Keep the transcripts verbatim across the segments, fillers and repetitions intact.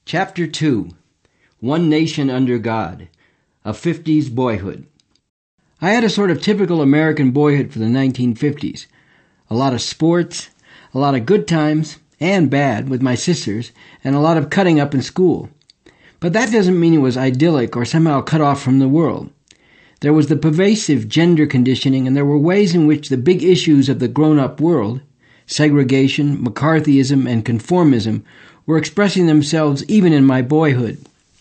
Chapter two, One Nation Under God, A fifties Boyhood. I had a sort of typical American boyhood for the nineteen fifties. A lot of sports, a lot of good times, and bad, with my sisters, and a lot of cutting up in school. But that doesn't mean it was idyllic or somehow cut off from the world. There was the pervasive gender conditioning, and there were ways in which the big issues of the grown-up world, segregation, McCarthyism, and conformism, were expressing themselves even in my boyhood.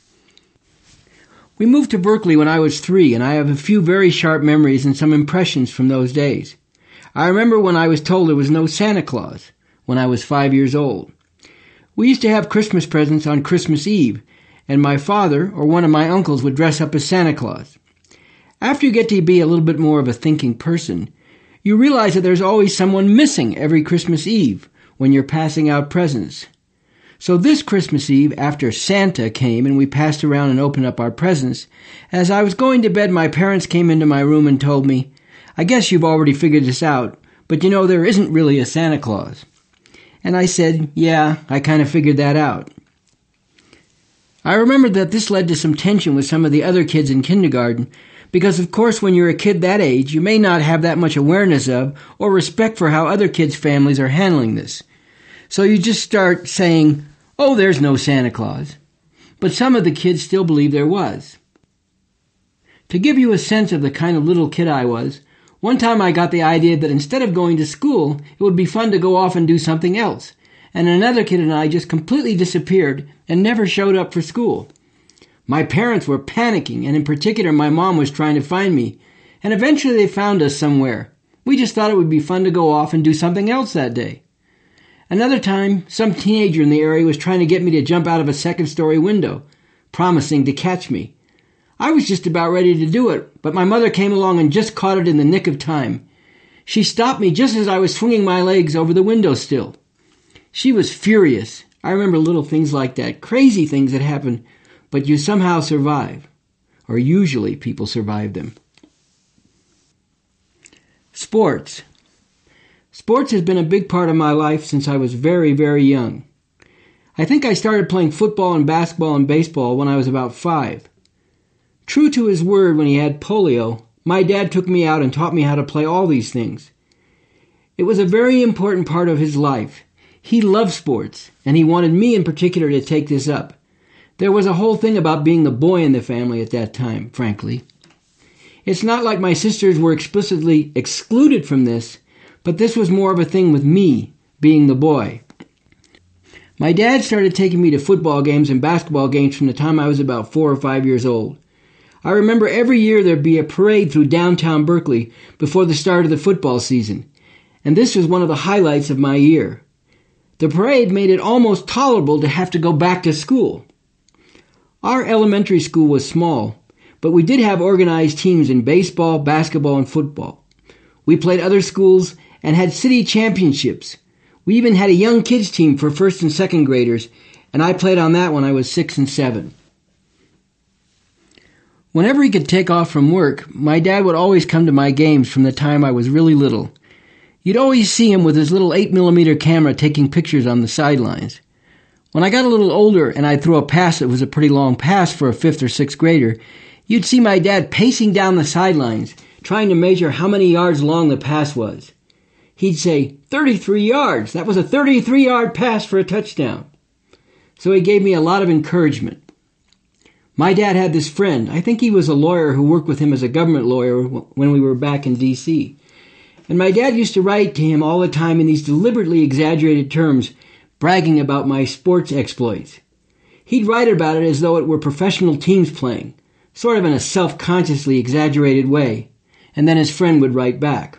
We moved to Berkeley when I was three, and I have a few very sharp memories and some impressions from those days. I remember when I was told there was no Santa Claus, when I was five years old. We used to have Christmas presents on Christmas Eve, and my father or one of my uncles would dress up as Santa Claus. After you get to be a little bit more of a thinking person, you realize that there's always someone missing every Christmas Eve when you're passing out presents. So this Christmas Eve, after Santa came and we passed around and opened up our presents, as I was going to bed, my parents came into my room and told me, "I guess you've already figured this out, but you know there isn't really a Santa Claus." And I said, yeah, I kind of figured that out. I remember that this led to some tension with some of the other kids in kindergarten, because of course when you're a kid that age, you may not have that much awareness of or respect for how other kids' families are handling this. So you just start saying, oh, there's no Santa Claus. But some of the kids still believe there was. To give you a sense of the kind of little kid I was, one time I got the idea that instead of going to school, it would be fun to go off and do something else. And another kid and I just completely disappeared and never showed up for school. My parents were panicking, and in particular my mom was trying to find me. And eventually they found us somewhere. We just thought it would be fun to go off and do something else that day. Another time, some teenager in the area was trying to get me to jump out of a second-story window, promising to catch me. I was just about ready to do it, but my mother came along and just caught it in the nick of time. She stopped me just as I was swinging my legs over the windowsill. She was furious. I remember little things like that, crazy things that happen, but you somehow survive. Or usually people survive them. Sports. Sports has been a big part of my life since I was very, very young. I think I started playing football and basketball and baseball when I was about five. True to his word when he had polio, my dad took me out and taught me how to play all these things. It was a very important part of his life. He loved sports, and he wanted me in particular to take this up. There was a whole thing about being the boy in the family at that time, frankly. It's not like my sisters were explicitly excluded from this, but this was more of a thing with me, being the boy. My dad started taking me to football games and basketball games from the time I was about four or five years old. I remember every year there'd be a parade through downtown Berkeley before the start of the football season, and this was one of the highlights of my year. The parade made it almost tolerable to have to go back to school. Our elementary school was small, but we did have organized teams in baseball, basketball, and football. We played other schools and had city championships. We even had a young kids team for first and second graders, and I played on that when I was six and seven. Whenever he could take off from work, my dad would always come to my games from the time I was really little. You'd always see him with his little eight millimeter camera taking pictures on the sidelines. When I got a little older and I'd throw a pass that was a pretty long pass for a fifth or sixth grader, you'd see my dad pacing down the sidelines, trying to measure how many yards long the pass was. He'd say, thirty-three yards. That was a thirty-three yard pass for a touchdown. So he gave me a lot of encouragement. My dad had this friend. I think he was a lawyer who worked with him as a government lawyer when we were back in D C And my dad used to write to him all the time in these deliberately exaggerated terms, bragging about my sports exploits. He'd write about it as though it were professional teams playing, sort of in a self-consciously exaggerated way, and then his friend would write back.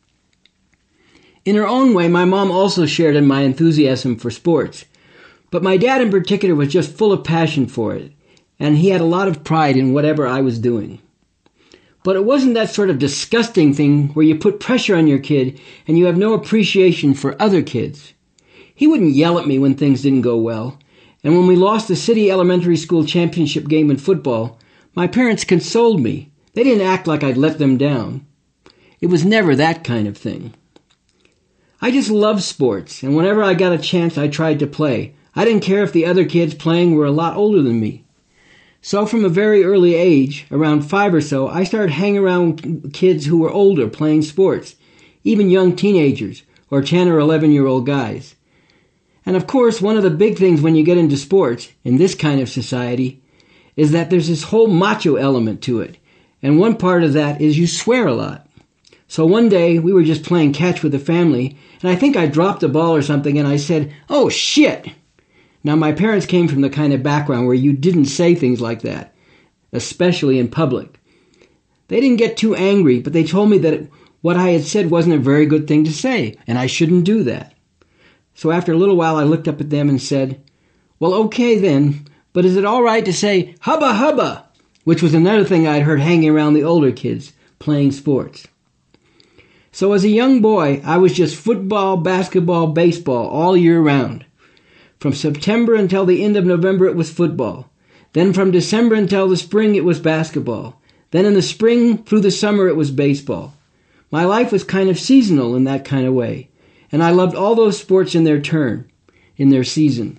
In her own way, my mom also shared in my enthusiasm for sports, but my dad in particular was just full of passion for it, and he had a lot of pride in whatever I was doing. But it wasn't that sort of disgusting thing where you put pressure on your kid and you have no appreciation for other kids. He wouldn't yell at me when things didn't go well, and when we lost the city elementary school championship game in football, my parents consoled me. They didn't act like I'd let them down. It was never that kind of thing. I just loved sports, and whenever I got a chance I tried to play. I didn't care if the other kids playing were a lot older than me. So from a very early age, around five or so, I started hanging around kids who were older playing sports, even young teenagers or ten or eleven year old guys. And of course, one of the big things when you get into sports, in this kind of society, is that there's this whole macho element to it. And one part of that is you swear a lot. So one day, we were just playing catch with the family, and I think I dropped a ball or something, and I said, "Oh, shit!" Now, my parents came from the kind of background where you didn't say things like that, especially in public. They didn't get too angry, but they told me that what I had said wasn't a very good thing to say, and I shouldn't do that. So after a little while, I looked up at them and said, "Well, okay then, but is it all right to say hubba hubba?" Which was another thing I'd heard hanging around the older kids playing sports. So as a young boy, I was just football, basketball, baseball all year round. From September until the end of November, it was football. Then from December until the spring, it was basketball. Then in the spring through the summer, it was baseball. My life was kind of seasonal in that kind of way, and I loved all those sports in their turn, in their season.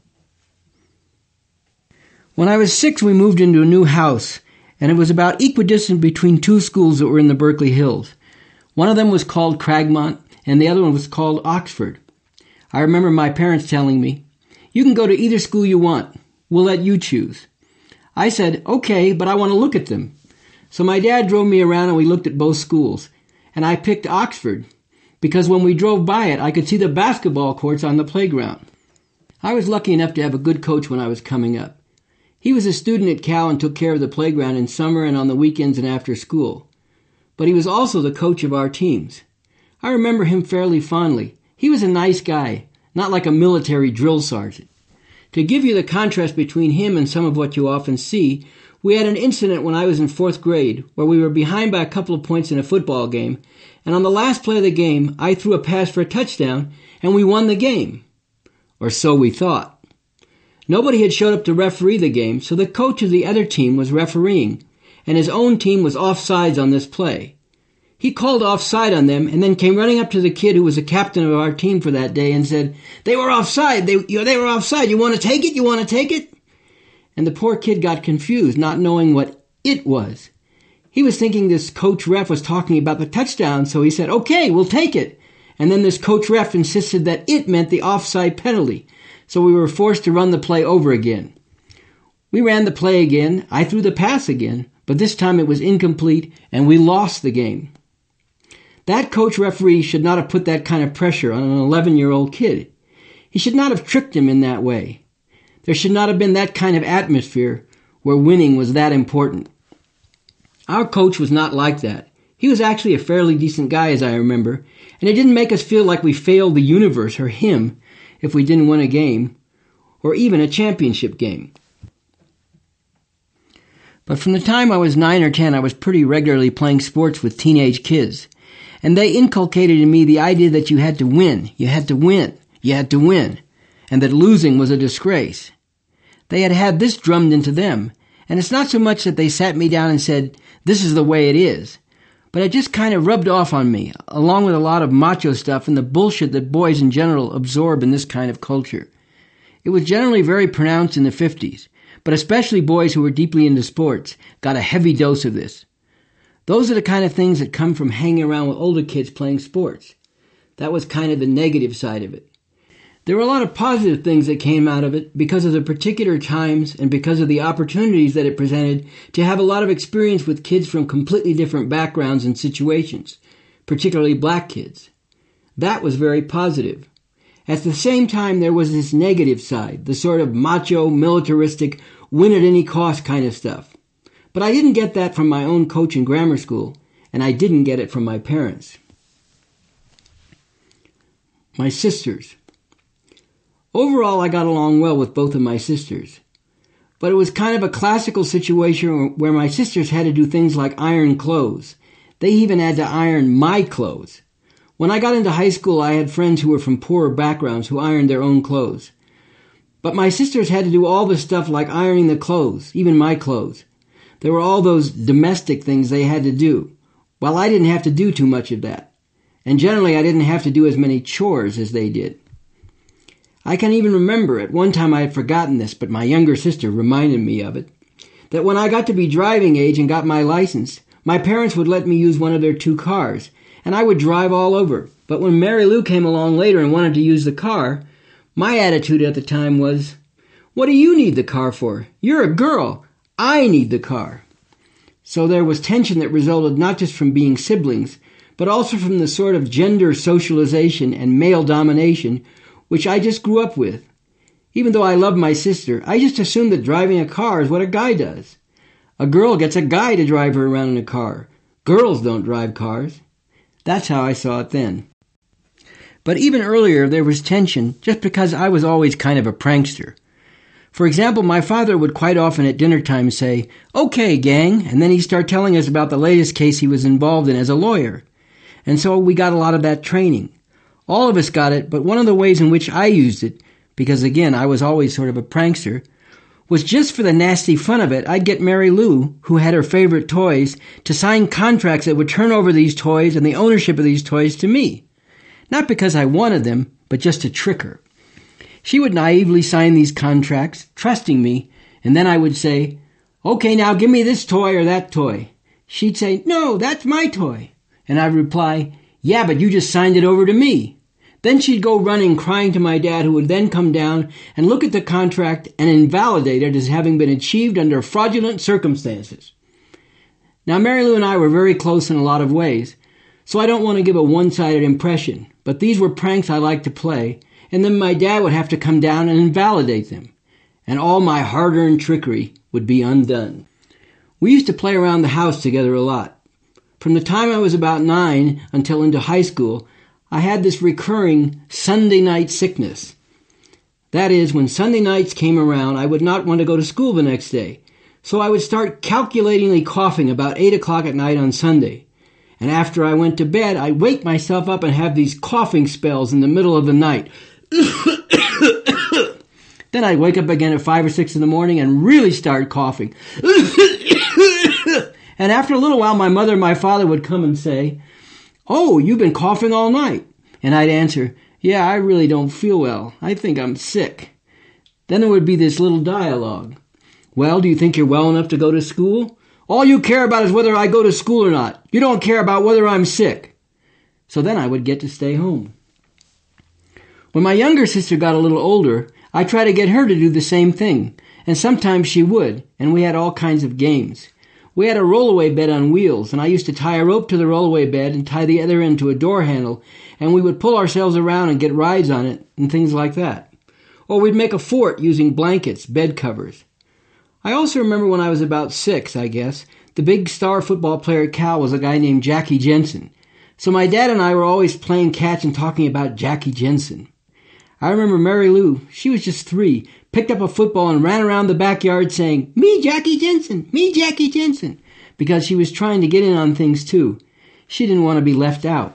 When I was six, we moved into a new house, and it was about equidistant between two schools that were in the Berkeley Hills. One of them was called Cragmont, and the other one was called Oxford. I remember my parents telling me, "You can go to either school you want. We'll let you choose." I said, "Okay, but I want to look at them." So my dad drove me around and we looked at both schools. And I picked Oxford because when we drove by it, I could see the basketball courts on the playground. I was lucky enough to have a good coach when I was coming up. He was a student at Cal and took care of the playground in summer and on the weekends and after school. But he was also the coach of our teams. I remember him fairly fondly. He was a nice guy, not like a military drill sergeant. To give you the contrast between him and some of what you often see, we had an incident when I was in fourth grade where we were behind by a couple of points in a football game, and on the last play of the game, I threw a pass for a touchdown, and we won the game. Or so we thought. Nobody had showed up to referee the game, so the coach of the other team was refereeing, and his own team was offsides on this play. He called offside on them and then came running up to the kid who was the captain of our team for that day and said, "They were offside. They, you know, they were offside. You want to take it? You want to take it?" And the poor kid got confused, not knowing what it was. He was thinking this coach ref was talking about the touchdown, so he said, "Okay, we'll take it." And then this coach ref insisted that it meant the offside penalty, so we were forced to run the play over again. We ran the play again, I threw the pass again, but this time it was incomplete, and we lost the game. That coach referee should not have put that kind of pressure on an eleven-year-old kid. He should not have tricked him in that way. There should not have been that kind of atmosphere where winning was that important. Our coach was not like that. He was actually a fairly decent guy, as I remember, and it didn't make us feel like we failed the universe or him if we didn't win a game, or even a championship game. But from the time I was nine or ten, I was pretty regularly playing sports with teenage kids, and they inculcated in me the idea that you had to win, you had to win, you had to win, and that losing was a disgrace. They had had this drummed into them, and it's not so much that they sat me down and said, "This is the way it is," but it just kind of rubbed off on me, along with a lot of macho stuff and the bullshit that boys in general absorb in this kind of culture. It was generally very pronounced in the fifties, but especially boys who were deeply into sports got a heavy dose of this. Those are the kind of things that come from hanging around with older kids playing sports. That was kind of the negative side of it. There were a lot of positive things that came out of it because of the particular times and because of the opportunities that it presented to have a lot of experience with kids from completely different backgrounds and situations, particularly black kids. That was very positive. At the same time, there was this negative side, the sort of macho, militaristic, win-at-any-cost kind of stuff. But I didn't get that from my own coach in grammar school, and I didn't get it from my parents. My sisters. Overall, I got along well with both of my sisters. But it was kind of a classical situation where my sisters had to do things like iron clothes. They even had to iron my clothes. When I got into high school, I had friends who were from poorer backgrounds who ironed their own clothes. But my sisters had to do all the stuff like ironing the clothes, even my clothes. There were all those domestic things they had to do, while I didn't have to do too much of that. And generally, I didn't have to do as many chores as they did. I can even remember at one time I had forgotten this, but my younger sister reminded me of it, that when I got to be driving age and got my license, my parents would let me use one of their two cars, and I would drive all over. But when Mary Lou came along later and wanted to use the car, my attitude at the time was, "What do you need the car for? You're a girl. I need the car." So there was tension that resulted not just from being siblings, but also from the sort of gender socialization and male domination which I just grew up with. Even though I loved my sister, I just assumed that driving a car is what a guy does. A girl gets a guy to drive her around in a car. Girls don't drive cars. That's how I saw it then. But even earlier there was tension just because I was always kind of a prankster. For example, my father would quite often at dinner time say, "Okay, gang," and then he'd start telling us about the latest case he was involved in as a lawyer. And so we got a lot of that training. All of us got it, but one of the ways in which I used it, because again, I was always sort of a prankster, was just for the nasty fun of it, I'd get Mary Lou, who had her favorite toys, to sign contracts that would turn over these toys and the ownership of these toys to me. Not because I wanted them, but just to trick her. She would naively sign these contracts, trusting me, and then I would say, "Okay, now give me this toy or that toy." She'd say, "No, that's my toy." And I'd reply, "Yeah, but you just signed it over to me." Then she'd go running, crying to my dad, who would then come down and look at the contract and invalidate it as having been achieved under fraudulent circumstances. Now, Mary Lou and I were very close in a lot of ways, so I don't want to give a one-sided impression, but these were pranks I liked to play, and then my dad would have to come down and invalidate them, and all my hard-earned trickery would be undone. We used to play around the house together a lot. From the time I was about nine until into high school, I had this recurring Sunday night sickness. That is, when Sunday nights came around, I would not want to go to school the next day. So I would start calculatingly coughing about eight o'clock at night on Sunday. And after I went to bed, I'd wake myself up and have these coughing spells in the middle of the night. Then I'd wake up again at five or six in the morning and really start coughing. And after a little while, my mother and my father would come and say, "Oh, you've been coughing all night." And I'd answer, "Yeah, I really don't feel well. I think I'm sick." Then there would be this little dialogue. "Well, do you think you're well enough to go to school?" "All you care about is whether I go to school or not. You don't care about whether I'm sick." So then I would get to stay home. When my younger sister got a little older, I tried to get her to do the same thing, and sometimes she would, and we had all kinds of games. We had a rollaway bed on wheels, and I used to tie a rope to the rollaway bed and tie the other end to a door handle, and we would pull ourselves around and get rides on it and things like that. Or we'd make a fort using blankets, bed covers. I also remember when I was about six, I guess, the big star football player at Cal was a guy named Jackie Jensen. So my dad and I were always playing catch and talking about Jackie Jensen. I remember Mary Lou, she was just three, picked up a football and ran around the backyard saying, "Me, Jackie Jensen! Me, Jackie Jensen!" because she was trying to get in on things too. She didn't want to be left out.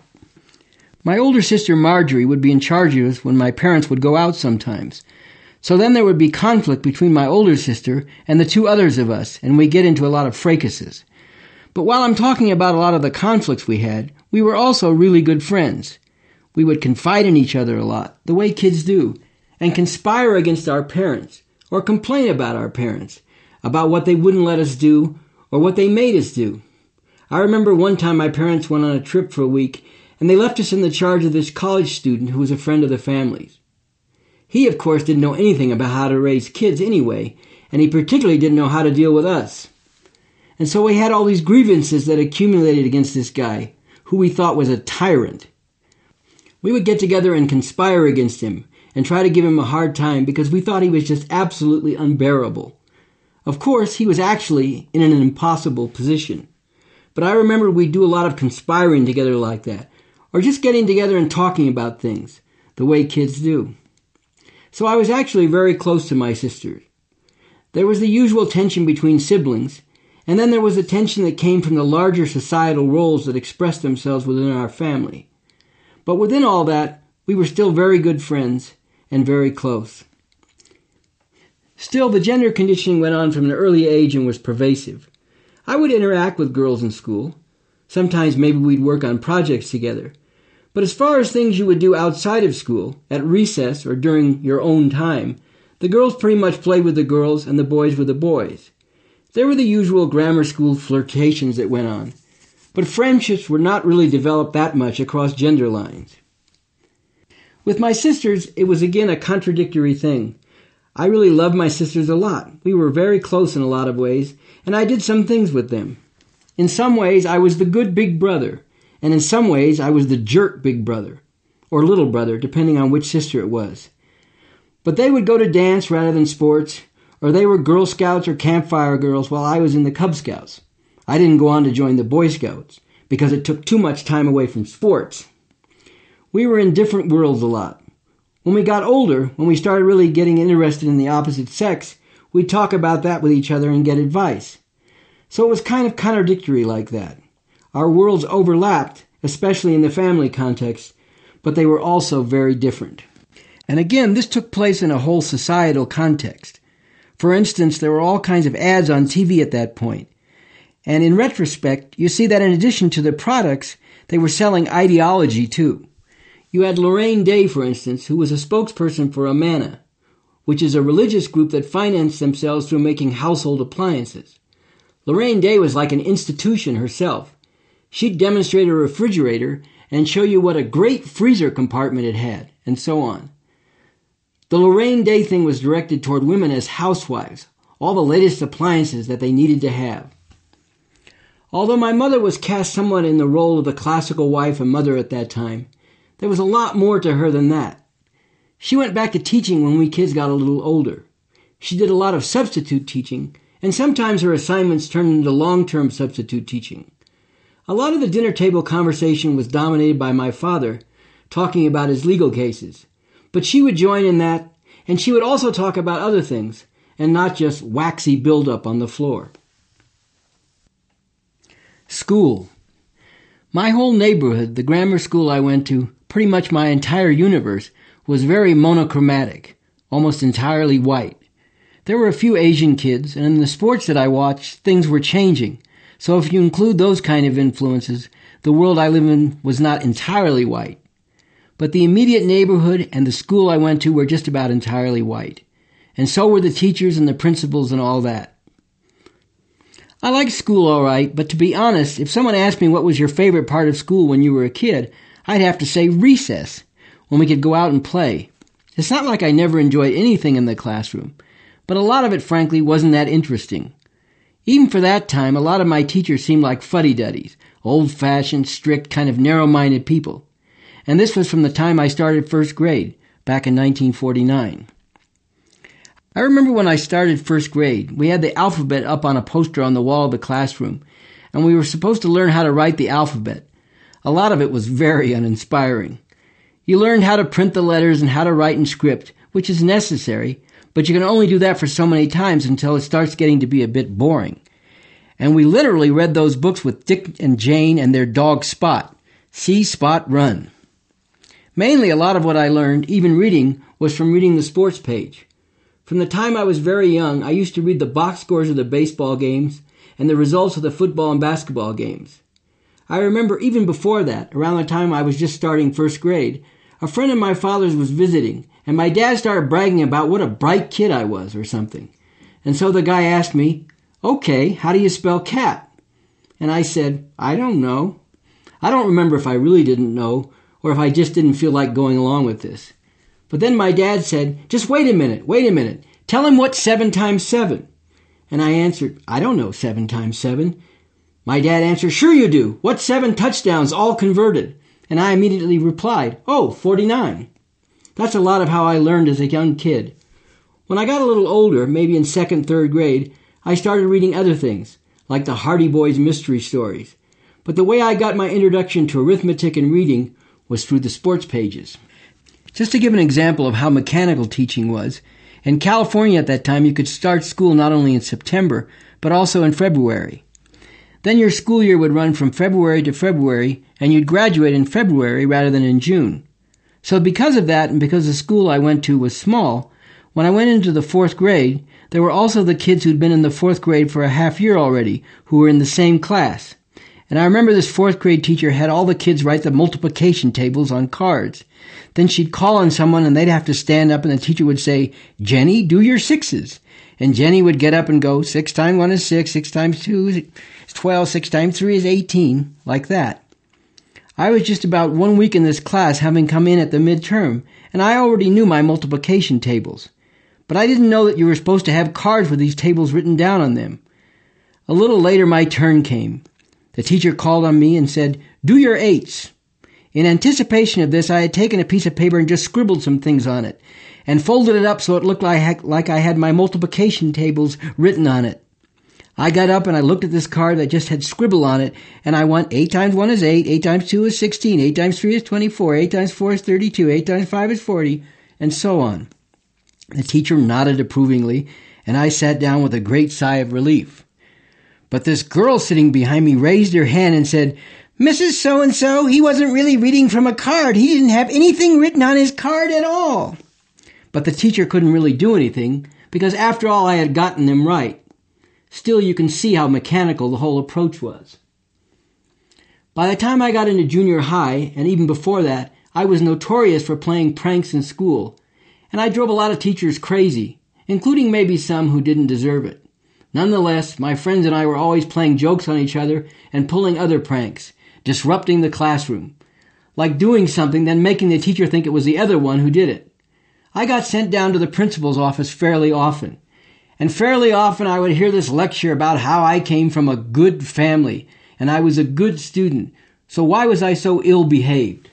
My older sister Marjorie would be in charge of us when my parents would go out sometimes. So then there would be conflict between my older sister and the two others of us, and we'd get into a lot of fracases. But while I'm talking about a lot of the conflicts we had, we were also really good friends. We would confide in each other a lot, the way kids do, and conspire against our parents, or complain about our parents, about what they wouldn't let us do, or what they made us do. I remember one time my parents went on a trip for a week, and they left us in the charge of this college student who was a friend of the family's. He, of course, didn't know anything about how to raise kids anyway, and he particularly didn't know how to deal with us. And so we had all these grievances that accumulated against this guy, who we thought was a tyrant. We would get together and conspire against him and try to give him a hard time because we thought he was just absolutely unbearable. Of course, he was actually in an impossible position. But I remember we'd do a lot of conspiring together like that, or just getting together and talking about things, the way kids do. So I was actually very close to my sisters. There was the usual tension between siblings, and then there was the tension that came from the larger societal roles that expressed themselves within our family. But within all that, we were still very good friends and very close. Still, the gender conditioning went on from an early age and was pervasive. I would interact with girls in school. Sometimes maybe we'd work on projects together. But as far as things you would do outside of school, at recess or during your own time, the girls pretty much played with the girls and the boys with the boys. There were the usual grammar school flirtations that went on, but friendships were not really developed that much across gender lines. With my sisters, it was again a contradictory thing. I really loved my sisters a lot. We were very close in a lot of ways, and I did some things with them. In some ways, I was the good big brother, and in some ways, I was the jerk big brother, or little brother, depending on which sister it was. But they would go to dance rather than sports, or they were Girl Scouts or campfire girls while I was in the Cub Scouts. I didn't go on to join the Boy Scouts, because it took too much time away from sports. We were in different worlds a lot. When we got older, when we started really getting interested in the opposite sex, we'd talk about that with each other and get advice. So it was kind of contradictory like that. Our worlds overlapped, especially in the family context, but they were also very different. And again, this took place in a whole societal context. For instance, there were all kinds of ads on T V at that point. And in retrospect, you see that in addition to the products, they were selling ideology too. You had Lorraine Day, for instance, who was a spokesperson for Amana, which is a religious group that financed themselves through making household appliances. Lorraine Day was like an institution herself. She'd demonstrate a refrigerator and show you what a great freezer compartment it had, and so on. The Lorraine Day thing was directed toward women as housewives, all the latest appliances that they needed to have. Although my mother was cast somewhat in the role of the classical wife and mother at that time, there was a lot more to her than that. She went back to teaching when we kids got a little older. She did a lot of substitute teaching, and sometimes her assignments turned into long-term substitute teaching. A lot of the dinner table conversation was dominated by my father, talking about his legal cases. But she would join in that, and she would also talk about other things, and not just waxy buildup on the floor. School. My whole neighborhood, the grammar school I went to, pretty much my entire universe, was very monochromatic, almost entirely white. There were a few Asian kids, and in the sports that I watched, things were changing. So if you include those kind of influences, the world I live in was not entirely white. But the immediate neighborhood and the school I went to were just about entirely white. And so were the teachers and the principals and all that. I liked school all right, but to be honest, if someone asked me what was your favorite part of school when you were a kid, I'd have to say recess, when we could go out and play. It's not like I never enjoyed anything in the classroom, but a lot of it, frankly, wasn't that interesting. Even for that time, a lot of my teachers seemed like fuddy-duddies, old-fashioned, strict, kind of narrow-minded people. And this was from the time I started first grade, back in nineteen forty-nine. I remember when I started first grade, we had the alphabet up on a poster on the wall of the classroom, and we were supposed to learn how to write the alphabet. A lot of it was very uninspiring. You learned how to print the letters and how to write in script, which is necessary, but you can only do that for so many times until it starts getting to be a bit boring. And we literally read those books with Dick and Jane and their dog Spot. See Spot run. Mainly a lot of what I learned, even reading, was from reading the sports page. From the time I was very young, I used to read the box scores of the baseball games and the results of the football and basketball games. I remember even before that, around the time I was just starting first grade, a friend of my father's was visiting, and my dad started bragging about what a bright kid I was or something. And so the guy asked me, "Okay, how do you spell cat?" And I said, "I don't know." I don't remember if I really didn't know or if I just didn't feel like going along with this. But then my dad said, "Just wait a minute, wait a minute. Tell him what's seven times seven." And I answered, "I don't know seven times seven. My dad answered, "Sure you do. What's seven touchdowns all converted?" And I immediately replied, "Oh, forty-nine. That's a lot of how I learned as a young kid. When I got a little older, maybe in second, third grade, I started reading other things, like the Hardy Boys mystery stories. But the way I got my introduction to arithmetic and reading was through the sports pages. Just to give an example of how mechanical teaching was, in California at that time you could start school not only in September, but also in February. Then your school year would run from February to February, and you'd graduate in February rather than in June. So because of that, and because the school I went to was small, when I went into the fourth grade, there were also the kids who'd been in the fourth grade for a half year already, who were in the same class. And I remember this fourth grade teacher had all the kids write the multiplication tables on cards. Then she'd call on someone and they'd have to stand up and the teacher would say, "Jenny, do your sixes." And Jenny would get up and go, six times one is six, six times two is twelve, six times three is eighteen, like that. I was just about one week in this class, having come in at the midterm, and I already knew my multiplication tables. But I didn't know that you were supposed to have cards with these tables written down on them. A little later my turn came. The teacher called on me and said, "Do your eights." In anticipation of this, I had taken a piece of paper and just scribbled some things on it, and folded it up so it looked like, like I had my multiplication tables written on it. I got up and I looked at this card that just had scribble on it, and I went, eight times one is eight, eight times two is sixteen, eight times three is twenty-four, eight times four is thirty-two, eight times five is forty, and so on. The teacher nodded approvingly, and I sat down with a great sigh of relief. But this girl sitting behind me raised her hand and said, "Missus So-and-so, he wasn't really reading from a card. He didn't have anything written on his card at all." But the teacher couldn't really do anything, because after all I had gotten them right. Still, you can see how mechanical the whole approach was. By the time I got into junior high, and even before that, I was notorious for playing pranks in school, and I drove a lot of teachers crazy, including maybe some who didn't deserve it. Nonetheless, my friends and I were always playing jokes on each other and pulling other pranks, disrupting the classroom, like doing something, then making the teacher think it was the other one who did it. I got sent down to the principal's office fairly often. And fairly often I would hear this lecture about how I came from a good family and I was a good student. So why was I so ill-behaved?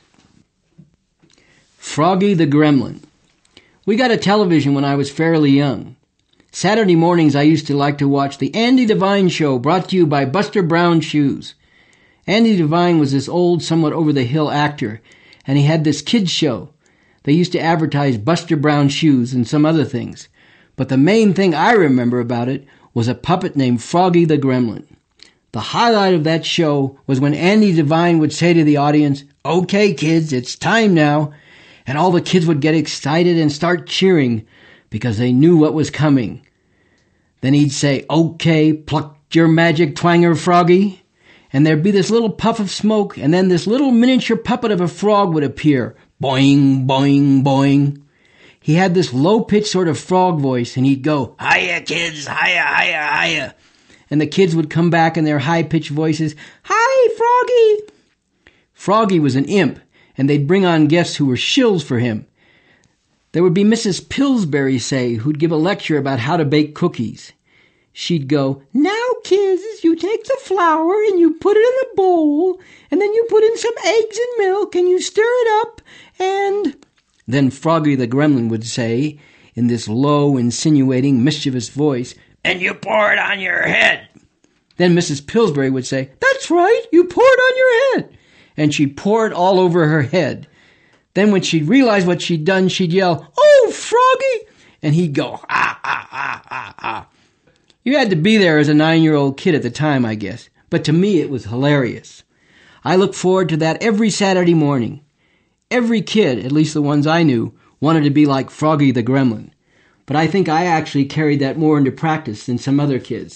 Froggy the Gremlin. We got a television when I was fairly young. Saturday mornings I used to like to watch the Andy Devine Show, brought to you by Buster Brown Shoes. Andy Devine was this old, somewhat over-the-hill actor, and he had this kids show. They used to advertise Buster Brown Shoes and some other things. But the main thing I remember about it was a puppet named Froggy the Gremlin. The highlight of that show was when Andy Devine would say to the audience, "Okay, kids, it's time now." And all the kids would get excited and start cheering because they knew what was coming. Then he'd say, "Okay, pluck your magic twanger, Froggy." And there'd be this little puff of smoke, and then this little miniature puppet of a frog would appear. Boing, boing, boing. He had this low-pitched sort of frog voice, and he'd go, "Hiya, kids, hiya, hiya, hiya." And the kids would come back in their high-pitched voices, "Hi, Froggy." Froggy was an imp, and they'd bring on guests who were shills for him. There would be Missus Pillsbury, say, who'd give a lecture about how to bake cookies. She'd go, "Now, kids, you take the flour and you put it in a bowl, and then you put in some eggs and milk, and you stir it up, and..." Then Froggy the Gremlin would say, in this low, insinuating, mischievous voice, "And you pour it on your head." Then Missus Pillsbury would say, "That's right, you pour it on your head." And she'd pour it all over her head. Then when she'd realize what she'd done, she'd yell, "Oh, Froggy!" And he'd go, "Ah, ah, ah, ah, ah." You had to be there as a nine-year-old kid at the time, I guess. But to me, it was hilarious. I looked forward to that every Saturday morning. Every kid, at least the ones I knew, wanted to be like Froggy the Gremlin. But I think I actually carried that more into practice than some other kids.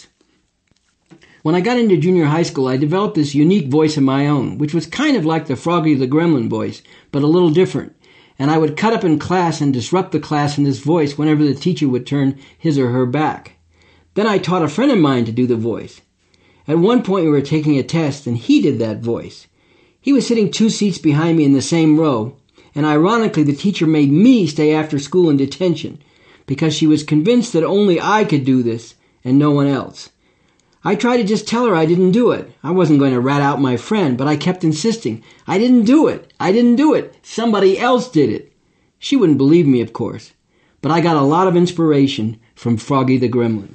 When I got into junior high school, I developed this unique voice of my own, which was kind of like the Froggy the Gremlin voice, but a little different. And I would cut up in class and disrupt the class in this voice whenever the teacher would turn his or her back. Then I taught a friend of mine to do the voice. At one point we were taking a test, and he did that voice. He was sitting two seats behind me in the same row, and ironically the teacher made me stay after school in detention because she was convinced that only I could do this and no one else. I tried to just tell her I didn't do it. I wasn't going to rat out my friend, but I kept insisting. I didn't do it. I didn't do it. Somebody else did it. She wouldn't believe me, of course, but I got a lot of inspiration from Froggy the Gremlin.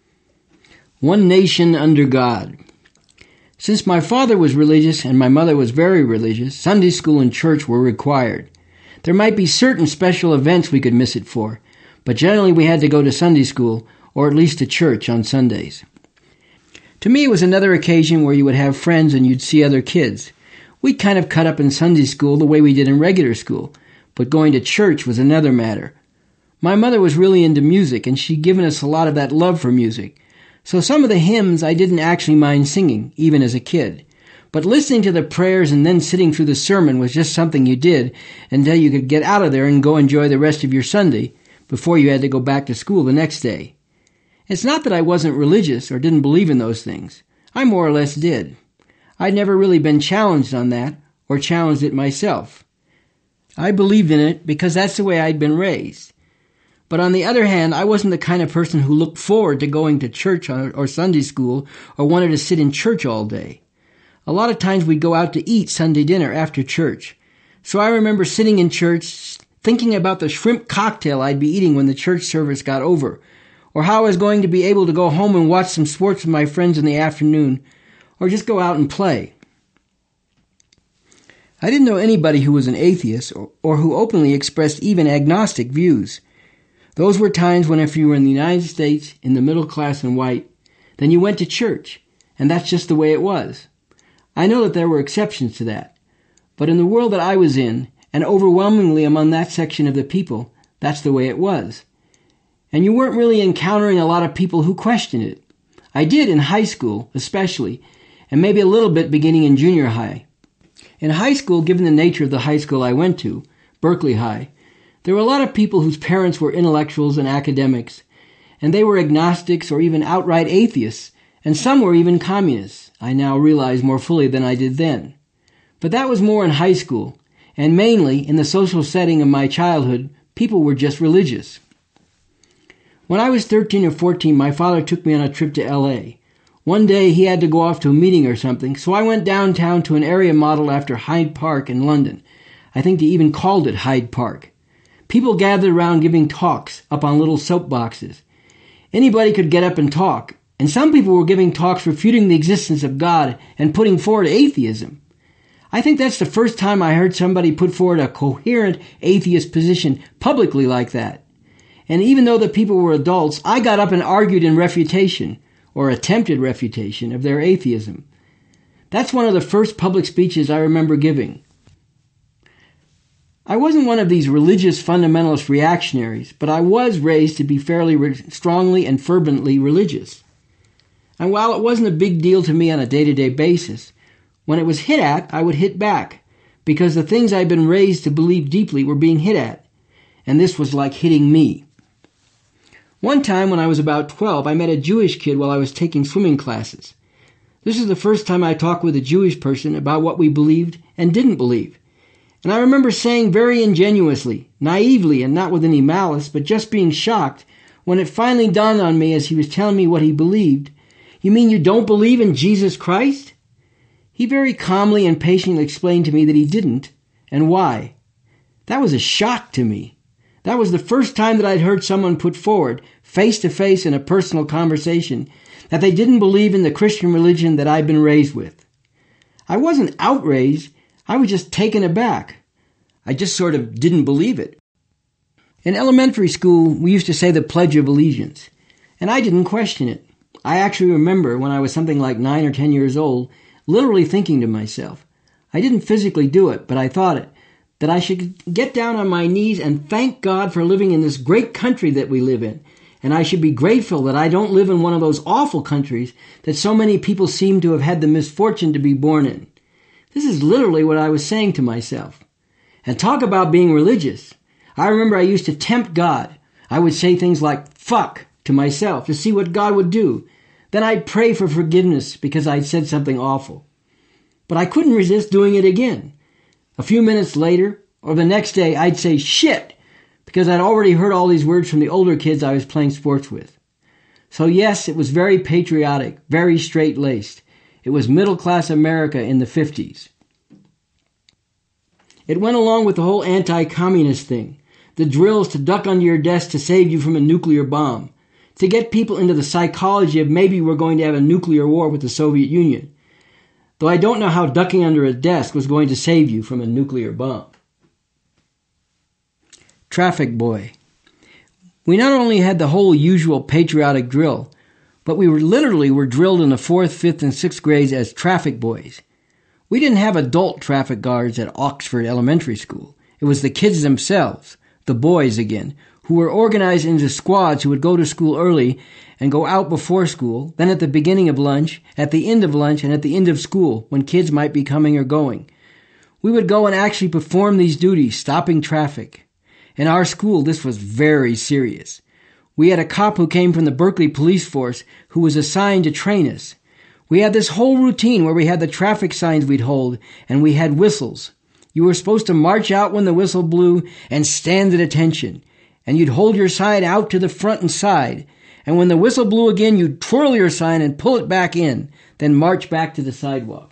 One nation under God. Since my father was religious and my mother was very religious, Sunday school and church were required. There might be certain special events we could miss it for, but generally we had to go to Sunday school, or at least to church on Sundays. To me, it was another occasion where you would have friends and you'd see other kids. We'd kind of cut up in Sunday school the way we did in regular school, but going to church was another matter. My mother was really into music, and she'd given us a lot of that love for music. So some of the hymns I didn't actually mind singing, even as a kid. But listening to the prayers and then sitting through the sermon was just something you did until you could get out of there and go enjoy the rest of your Sunday before you had to go back to school the next day. It's not that I wasn't religious or didn't believe in those things. I more or less did. I'd never really been challenged on that or challenged it myself. I believed in it because that's the way I'd been raised. But on the other hand, I wasn't the kind of person who looked forward to going to church or Sunday school or wanted to sit in church all day. A lot of times we'd go out to eat Sunday dinner after church. So I remember sitting in church thinking about the shrimp cocktail I'd be eating when the church service got over, or how I was going to be able to go home and watch some sports with my friends in the afternoon, or just go out and play. I didn't know anybody who was an atheist or, or who openly expressed even agnostic views. Those were times when if you were in the United States, in the middle class and white, then you went to church, and that's just the way it was. I know that there were exceptions to that, but in the world that I was in, and overwhelmingly among that section of the people, that's the way it was. And you weren't really encountering a lot of people who questioned it. I did in high school, especially, and maybe a little bit beginning in junior high. In high school, given the nature of the high school I went to, Berkeley High, there were a lot of people whose parents were intellectuals and academics, and they were agnostics or even outright atheists, and some were even communists. I now realize more fully than I did then. But that was more in high school, and mainly in the social setting of my childhood, people were just religious. When I was thirteen or fourteen, my father took me on a trip to L A. One day he had to go off to a meeting or something, so I went downtown to an area modeled after Hyde Park in London. I think they even called it Hyde Park. People gathered around giving talks up on little soapboxes. Anybody could get up and talk, and some people were giving talks refuting the existence of God and putting forward atheism. I think that's the first time I heard somebody put forward a coherent atheist position publicly like that. And even though the people were adults, I got up and argued in refutation, or attempted refutation, of their atheism. That's one of the first public speeches I remember giving. I wasn't one of these religious fundamentalist reactionaries, but I was raised to be fairly re- strongly and fervently religious. And while it wasn't a big deal to me on a day-to-day basis, when it was hit at, I would hit back, because the things I'd been raised to believe deeply were being hit at, and this was like hitting me. One time when I was about twelve, I met a Jewish kid while I was taking swimming classes. This is the first time I talked with a Jewish person about what we believed and didn't believe. And I remember saying very ingenuously, naively, and not with any malice, but just being shocked, when it finally dawned on me as he was telling me what he believed, "You mean you don't believe in Jesus Christ?" He very calmly and patiently explained to me that he didn't, and why. That was a shock to me. That was the first time that I'd heard someone put forward, face-to-face in a personal conversation, that they didn't believe in the Christian religion that I'd been raised with. I wasn't outraged. I was just taken aback. I just sort of didn't believe it. In elementary school, we used to say the Pledge of Allegiance, and I didn't question it. I actually remember when I was something like nine or ten years old, literally thinking to myself, I didn't physically do it, but I thought it, that I should get down on my knees and thank God for living in this great country that we live in. And I should be grateful that I don't live in one of those awful countries that so many people seem to have had the misfortune to be born in. This is literally what I was saying to myself. And talk about being religious. I remember I used to tempt God. I would say things like, fuck, to myself to see what God would do. Then I'd pray for forgiveness because I'd said something awful. But I couldn't resist doing it again. A few minutes later, or the next day, I'd say shit, because I'd already heard all these words from the older kids I was playing sports with. So yes, it was very patriotic, very straight-laced. It was middle-class America in the fifties. It went along with the whole anti-communist thing, the drills to duck under your desk to save you from a nuclear bomb, to get people into the psychology of maybe we're going to have a nuclear war with the Soviet Union. Though I don't know how ducking under a desk was going to save you from a nuclear bomb. Traffic boy. We not only had the whole usual patriotic drill, but we were literally were drilled in the fourth, fifth, and sixth grades as traffic boys. We didn't have adult traffic guards at Oxford Elementary School. It was the kids themselves, the boys again, who were organized into squads who would go to school early and go out before school, then at the beginning of lunch, at the end of lunch, and at the end of school, when kids might be coming or going. We would go and actually perform these duties, stopping traffic. In our school, this was very serious. We had a cop who came from the Berkeley police force who was assigned to train us. We had this whole routine where we had the traffic signs we'd hold, and we had whistles. You were supposed to march out when the whistle blew and stand at attention. And you'd hold your sign out to the front and side. And when the whistle blew again, you'd twirl your sign and pull it back in, then march back to the sidewalk.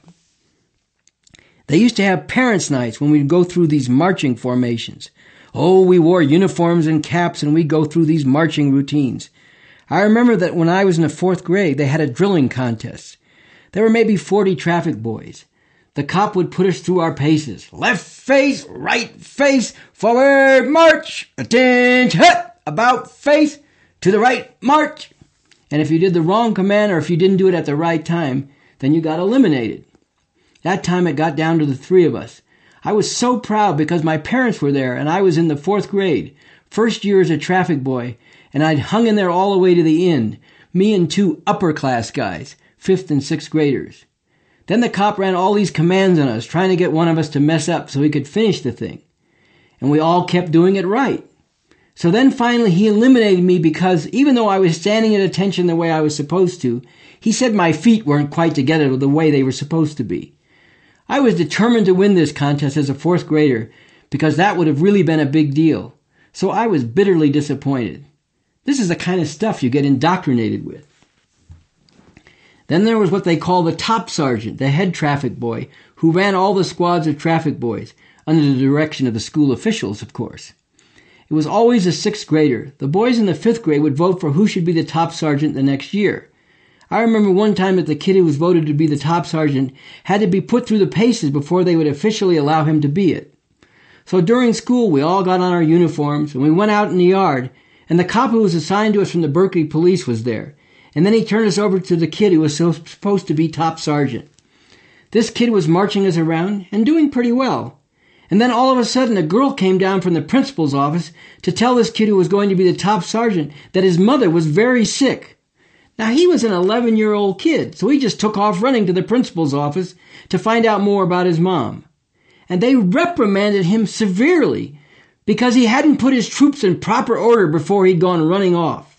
They used to have parents' nights when we'd go through these marching formations. Oh, we wore uniforms and caps, and we'd go through these marching routines. I remember that when I was in the fourth grade, they had a drilling contest. There were maybe forty traffic boys. The cop would put us through our paces. Left face, right face, forward march, attention, about face, to the right march. And if you did the wrong command or if you didn't do it at the right time, then you got eliminated. That time it got down to the three of us. I was so proud because my parents were there and I was in the fourth grade, first year as a traffic boy, and I'd hung in there all the way to the end, me and two upper class guys, fifth and sixth graders. Then the cop ran all these commands on us, trying to get one of us to mess up so he could finish the thing. And we all kept doing it right. So then finally he eliminated me because even though I was standing at attention the way I was supposed to, he said my feet weren't quite together the way they were supposed to be. I was determined to win this contest as a fourth grader because that would have really been a big deal. So I was bitterly disappointed. This is the kind of stuff you get indoctrinated with. Then there was what they call the top sergeant, the head traffic boy, who ran all the squads of traffic boys, under the direction of the school officials, of course. It was always a sixth grader. The boys in the fifth grade would vote for who should be the top sergeant the next year. I remember one time that the kid who was voted to be the top sergeant had to be put through the paces before they would officially allow him to be it. So during school, we all got on our uniforms, and we went out in the yard, and the cop who was assigned to us from the Berkeley police was there. And then he turned us over to the kid who was so supposed to be top sergeant. This kid was marching us around and doing pretty well. And then all of a sudden a girl came down from the principal's office to tell this kid who was going to be the top sergeant that his mother was very sick. Now he was an eleven-year-old kid, so he just took off running to the principal's office to find out more about his mom. And they reprimanded him severely because he hadn't put his troops in proper order before he'd gone running off.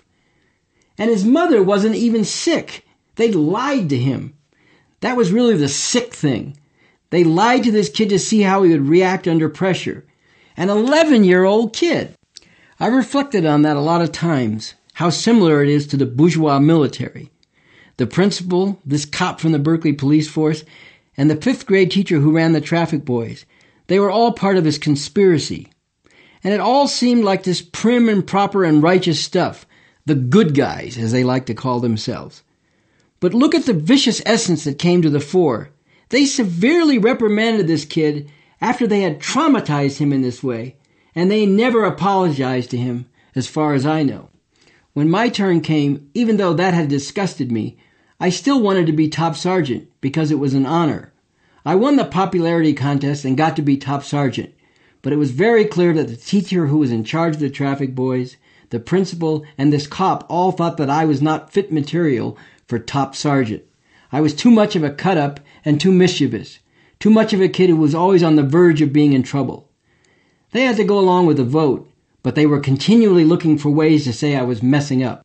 And his mother wasn't even sick. They lied to him. That was really the sick thing. They lied to this kid to see how he would react under pressure. An eleven-year-old kid. I reflected on that a lot of times, how similar it is to the bourgeois military. The principal, this cop from the Berkeley police force, and the fifth grade teacher who ran the traffic boys, they were all part of his conspiracy. And it all seemed like this prim and proper and righteous stuff. The good guys, as they like to call themselves. But look at the vicious essence that came to the fore. They severely reprimanded this kid after they had traumatized him in this way, and they never apologized to him, as far as I know. When my turn came, even though that had disgusted me, I still wanted to be top sergeant because it was an honor. I won the popularity contest and got to be top sergeant, but it was very clear that the teacher who was in charge of the traffic boys, the principal, and this cop all thought that I was not fit material for top sergeant. I was too much of a cut-up and too mischievous, too much of a kid who was always on the verge of being in trouble. They had to go along with the vote, but they were continually looking for ways to say I was messing up.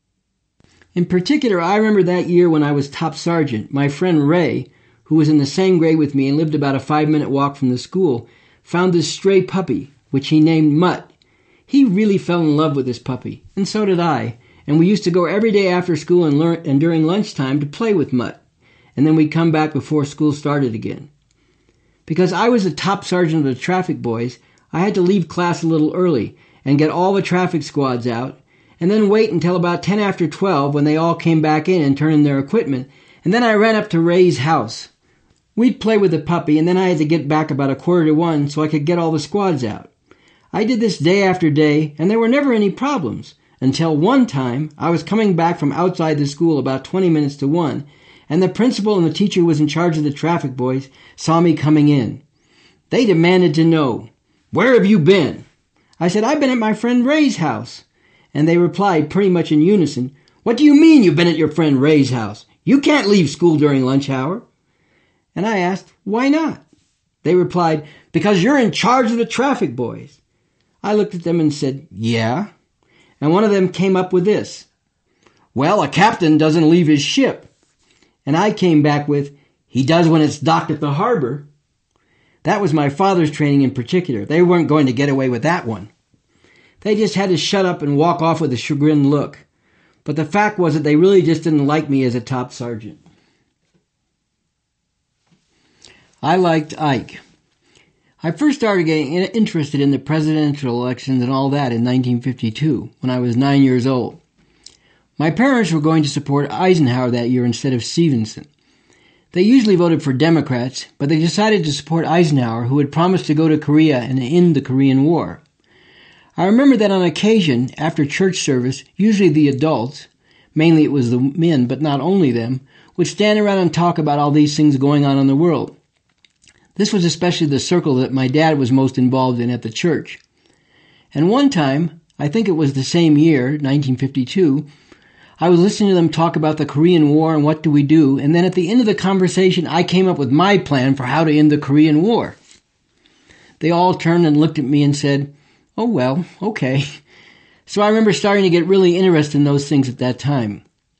In particular, I remember that year when I was top sergeant, my friend Ray, who was in the same grade with me and lived about a five-minute walk from the school, found this stray puppy, which he named Mutt. He really fell in love with this puppy, and so did I, and we used to go every day after school and, learn, and during lunchtime to play with Mutt, and then we'd come back before school started again. Because I was the top sergeant of the traffic boys, I had to leave class a little early and get all the traffic squads out, and then wait until about ten after twelve when they all came back in and turned in their equipment, and then I ran up to Ray's house. We'd play with the puppy, and then I had to get back about a quarter to one so I could get all the squads out. I did this day after day, and there were never any problems, until one time I was coming back from outside the school about twenty minutes to one, and the principal and the teacher who was in charge of the traffic boys saw me coming in. They demanded to know, "Where have you been?" I said, "I've been at my friend Ray's house." And they replied pretty much in unison, "What do you mean you've been at your friend Ray's house? You can't leave school during lunch hour." And I asked, "Why not?" They replied, "Because you're in charge of the traffic boys." I looked at them and said, "Yeah?" And one of them came up with this, "Well, a captain doesn't leave his ship." And I came back with, "He does when it's docked at the harbor." That was my father's training in particular. They weren't going to get away with that one. They just had to shut up and walk off with a chagrined look. But the fact was that they really just didn't like me as a top sergeant. I liked Ike. I first started getting interested in the presidential elections and all that in nineteen fifty-two, when I was nine years old. My parents were going to support Eisenhower that year instead of Stevenson. They usually voted for Democrats, but they decided to support Eisenhower, who had promised to go to Korea and end the Korean War. I remember that on occasion, after church service, usually the adults, mainly it was the men, but not only them, would stand around and talk about all these things going on in the world. This was especially the circle that my dad was most involved in at the church. And one time, I think it was the same year, nineteen fifty-two, I was listening to them talk about the Korean War and what do we do, and then at the end of the conversation, I came up with my plan for how to end the Korean War. They all turned and looked at me and said, "Oh, well, okay." So I remember starting to get really interested in those things at that time.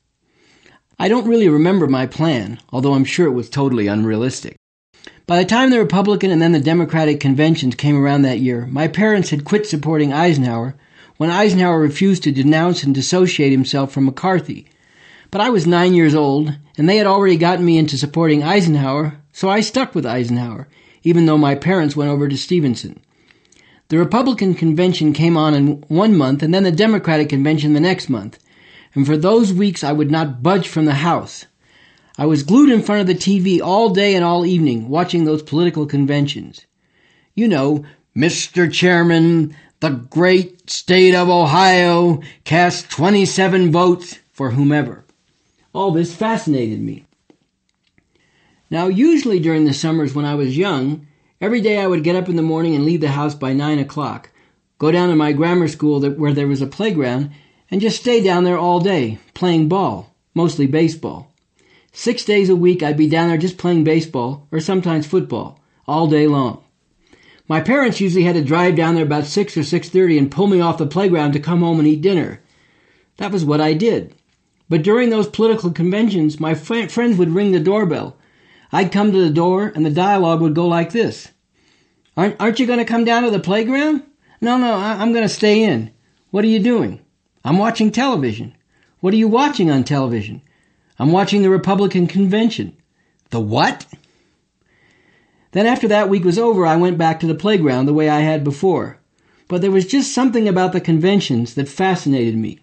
I don't really remember my plan, although I'm sure it was totally unrealistic. By the time the Republican and then the Democratic conventions came around that year, my parents had quit supporting Eisenhower when Eisenhower refused to denounce and dissociate himself from McCarthy. But I was nine years old, and they had already gotten me into supporting Eisenhower, so I stuck with Eisenhower, even though my parents went over to Stevenson. The Republican convention came on in one month, and then the Democratic convention the next month. And for those weeks, I would not budge from the house. I was glued in front of the T V all day and all evening, watching those political conventions. You know, Mister Chairman, the great state of Ohio cast twenty-seven votes for whomever. All this fascinated me. Now, usually during the summers when I was young, every day I would get up in the morning and leave the house by nine o'clock, go down to my grammar school that, where there was a playground, and just stay down there all day, playing ball, mostly baseball. Six days a week I'd be down there just playing baseball, or sometimes football, all day long. My parents usually had to drive down there about six or six thirty and pull me off the playground to come home and eat dinner. That was what I did. But during those political conventions, my fr- friends would ring the doorbell. I'd come to the door, and the dialogue would go like this. Aren't, aren't you going to come down to the playground? No, no, I, I'm going to stay in. What are you doing? I'm watching television. What are you watching on television? I'm watching the Republican convention. The what? Then after that week was over, I went back to the playground the way I had before. But there was just something about the conventions that fascinated me.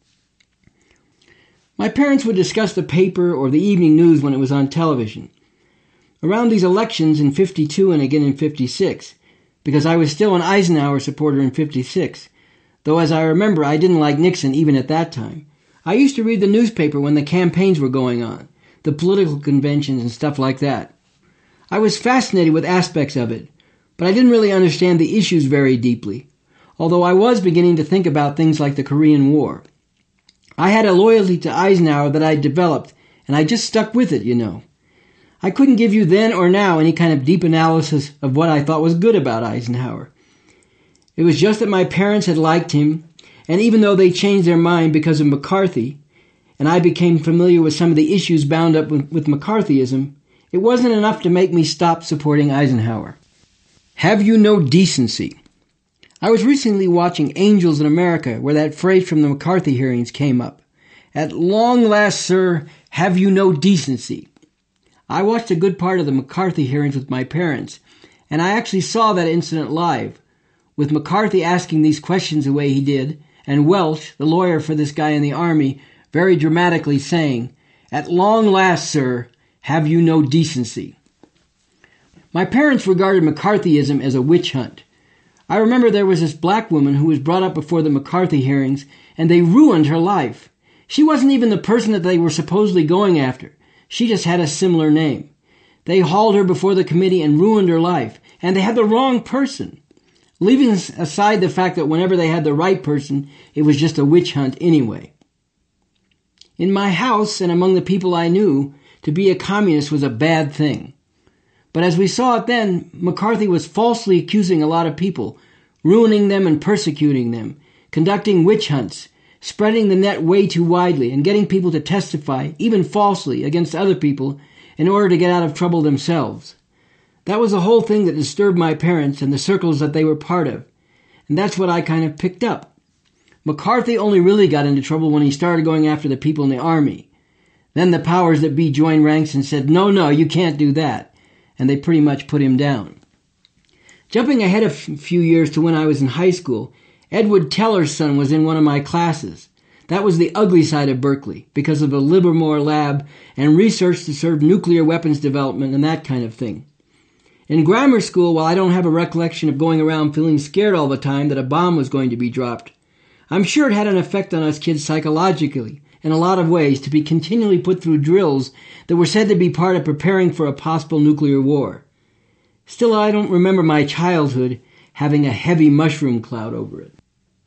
My parents would discuss the paper or the evening news when it was on television. Around these elections in fifty-two and again in fifty-six, because I was still an Eisenhower supporter in fifty-six, though as I remember I didn't like Nixon even at that time. I used to read the newspaper when the campaigns were going on, the political conventions and stuff like that. I was fascinated with aspects of it, but I didn't really understand the issues very deeply, although I was beginning to think about things like the Korean War. I had a loyalty to Eisenhower that I developed, and I just stuck with it, you know. I couldn't give you then or now any kind of deep analysis of what I thought was good about Eisenhower. It was just that my parents had liked him, and even though they changed their mind because of McCarthy, and I became familiar with some of the issues bound up with, with McCarthyism, it wasn't enough to make me stop supporting Eisenhower. Have you no decency? I was recently watching Angels in America, where that phrase from the McCarthy hearings came up. At long last, sir, have you no decency? I watched a good part of the McCarthy hearings with my parents, and I actually saw that incident live, with McCarthy asking these questions the way he did, and Welch, the lawyer for this guy in the Army, very dramatically saying, "At long last, sir, have you no decency?" My parents regarded McCarthyism as a witch hunt. I remember there was this black woman who was brought up before the McCarthy hearings, and they ruined her life. She wasn't even the person that they were supposedly going after. She just had a similar name. They hauled her before the committee and ruined her life, and they had the wrong person. leaving aside the fact that whenever they had the right person, it was just a witch hunt anyway. In my house and among the people I knew, to be a communist was a bad thing. But as we saw it then, McCarthy was falsely accusing a lot of people, ruining them and persecuting them, conducting witch hunts, spreading the net way too widely, and getting people to testify, even falsely, against other people in order to get out of trouble themselves. That was the whole thing that disturbed my parents and the circles that they were part of, and that's what I kind of picked up. McCarthy only really got into trouble when he started going after the people in the army. Then the powers that be joined ranks and said, no, no, you can't do that, and they pretty much put him down. Jumping ahead a few years to when I was in high school, Edward Teller's son was in one of my classes. That was the ugly side of Berkeley, because of the Livermore lab and research to serve nuclear weapons development and that kind of thing. In grammar school, while I don't have a recollection of going around feeling scared all the time that a bomb was going to be dropped, I'm sure it had an effect on us kids psychologically, in a lot of ways, to be continually put through drills that were said to be part of preparing for a possible nuclear war. Still, I don't remember my childhood having a heavy mushroom cloud over it.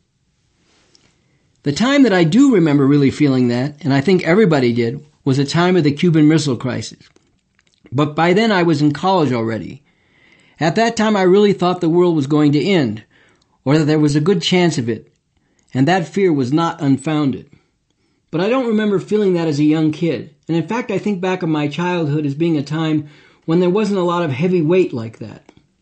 The time that I do remember really feeling that, and I think everybody did, was the time of the Cuban Missile Crisis. But by then I was in college already. At that time I really thought the world was going to end, or that there was a good chance of it, and that fear was not unfounded. But I don't remember feeling that as a young kid, and in fact I think back on my childhood as being a time when there wasn't a lot of heavy weight like that.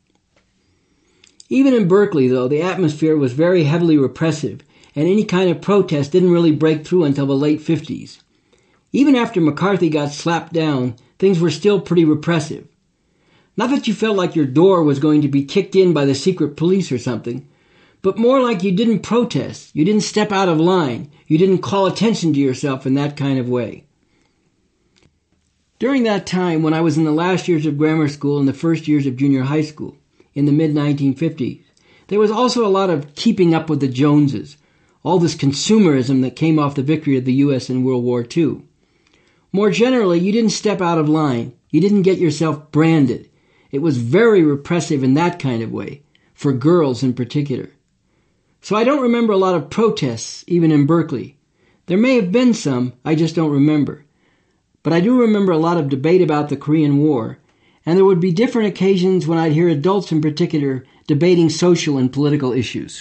Even in Berkeley, though, the atmosphere was very heavily repressive, and any kind of protest didn't really break through until the late fifties. Even after McCarthy got slapped down, things were still pretty repressive. Not that you felt like your door was going to be kicked in by the secret police or something, but more like you didn't protest, you didn't step out of line, you didn't call attention to yourself in that kind of way. During that time, when I was in the last years of grammar school and the first years of junior high school, in the mid nineteen fifties, there was also a lot of keeping up with the Joneses, all this consumerism that came off the victory of the U S in World War Two. More generally, you didn't step out of line. You didn't get yourself branded. It was very repressive in that kind of way, for girls in particular. So I don't remember a lot of protests, even in Berkeley. There may have been some, I just don't remember. But I do remember a lot of debate about the Korean War, and there would be different occasions when I'd hear adults in particular debating social and political issues.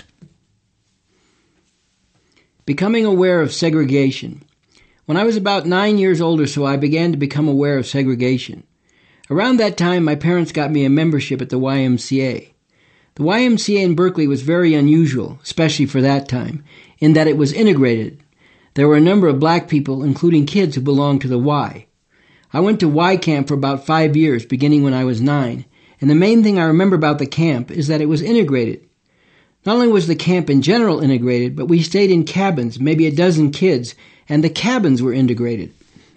Becoming aware of segregation. When I was about nine years old or so, I began to become aware of segregation. Around that time, my parents got me a membership at the Y M C A. The Y M C A in Berkeley was very unusual, especially for that time, in that it was integrated. There were a number of black people, including kids who belonged to the Y. I went to Y camp for about five years, beginning when I was nine, and the main thing I remember about the camp is that it was integrated. Not only was the camp in general integrated, but we stayed in cabins, maybe a dozen kids, and the cabins were integrated.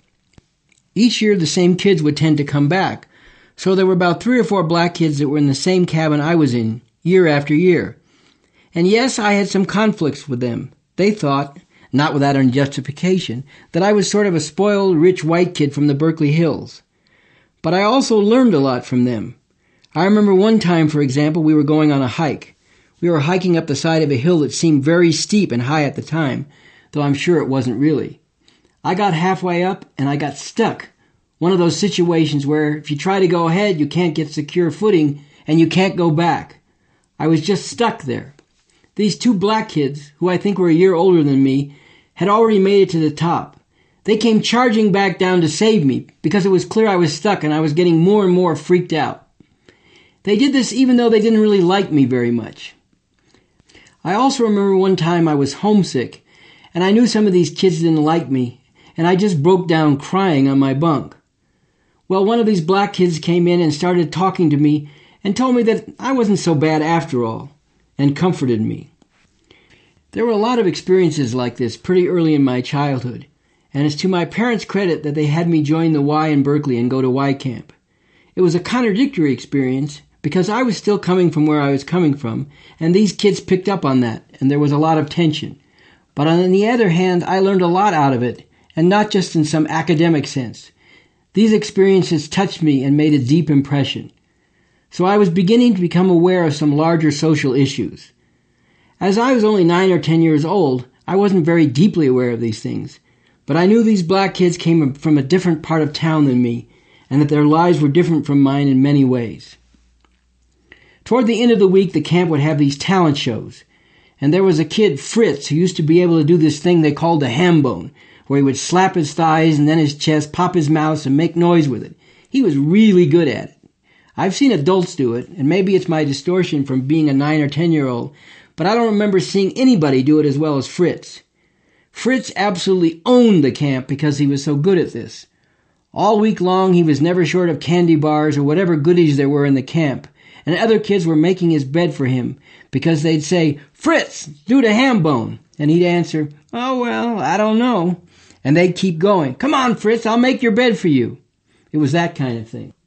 Each year the same kids would tend to come back, so there were about three or four black kids that were in the same cabin I was in, year after year. And yes, I had some conflicts with them. They thought, not without any justification, that I was sort of a spoiled, rich white kid from the Berkeley Hills. But I also learned a lot from them. I remember one time, for example, we were going on a hike. We were hiking up the side of a hill that seemed very steep and high at the time, though I'm sure it wasn't really. I got halfway up and I got stuck. One of those situations where if you try to go ahead, you can't get secure footing and you can't go back. I was just stuck there. These two black kids, who I think were a year older than me, had already made it to the top. They came charging back down to save me because it was clear I was stuck and I was getting more and more freaked out. They did this even though they didn't really like me very much. I also remember one time I was homesick, and I knew some of these kids didn't like me, and I just broke down crying on my bunk. Well, one of these black kids came in and started talking to me and told me that I wasn't so bad after all, and comforted me. There were a lot of experiences like this pretty early in my childhood, and it's to my parents' credit that they had me join the Y in Berkeley and go to Y camp. It was a contradictory experience, because I was still coming from where I was coming from, and these kids picked up on that, and there was a lot of tension. But on the other hand, I learned a lot out of it, and not just in some academic sense. These experiences touched me and made a deep impression. So I was beginning to become aware of some larger social issues. As I was only nine or ten years old, I wasn't very deeply aware of these things, but I knew these black kids came from a different part of town than me, and that their lives were different from mine in many ways. Toward the end of the week, the camp would have these talent shows, and there was a kid, Fritz, who used to be able to do this thing they called the ham bone, where he would slap his thighs and then his chest, pop his mouth, and make noise with it. He was really good at it. I've seen adults do it, and maybe it's my distortion from being a nine or ten-year-old, but I don't remember seeing anybody do it as well as Fritz. Fritz absolutely owned the camp because he was so good at this. All week long, he was never short of candy bars or whatever goodies there were in the camp, and other kids were making his bed for him because they'd say, "Fritz, do the ham bone," and he'd answer, "Oh, well, I don't know." And they'd keep going, "Come on, Fritz, I'll make your bed for you." It was that kind of thing.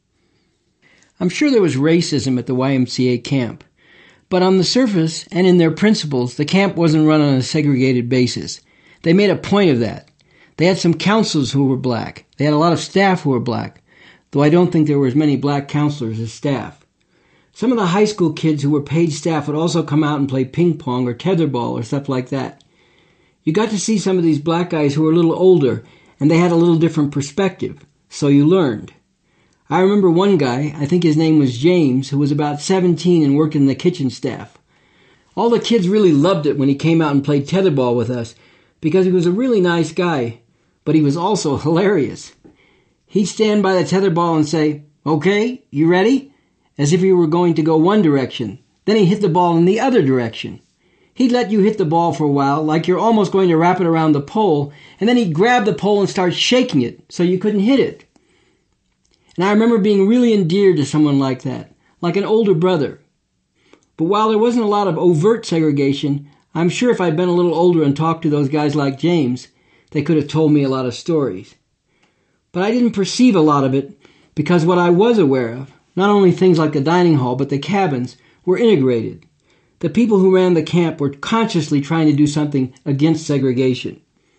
I'm sure there was racism at the Y M C A camp, but on the surface and in their principles, the camp wasn't run on a segregated basis. They made a point of that. They had some counselors who were black. They had a lot of staff who were black, though I don't think there were as many black counselors as staff. Some of the high school kids who were paid staff would also come out and play ping pong or tetherball or stuff like that. You got to see some of these black guys who were a little older, and they had a little different perspective, so you learned. I remember one guy, I think his name was James, who was about seventeen and worked in the kitchen staff. All the kids really loved it when he came out and played tetherball with us, because he was a really nice guy, but he was also hilarious. He'd stand by the tetherball and say, "Okay, you ready?" as if he were going to go one direction. Then he'd hit the ball in the other direction. He'd let you hit the ball for a while, like you're almost going to wrap it around the pole, and then he'd grab the pole and start shaking it so you couldn't hit it. And I remember being really endeared to someone like that, like an older brother. But while there wasn't a lot of overt segregation, I'm sure if I'd been a little older and talked to those guys like James, they could have told me a lot of stories. But I didn't perceive a lot of it because what I was aware of, not only things like the dining hall, but the cabins, were integrated. The people who ran the camp were consciously trying to do something against segregation.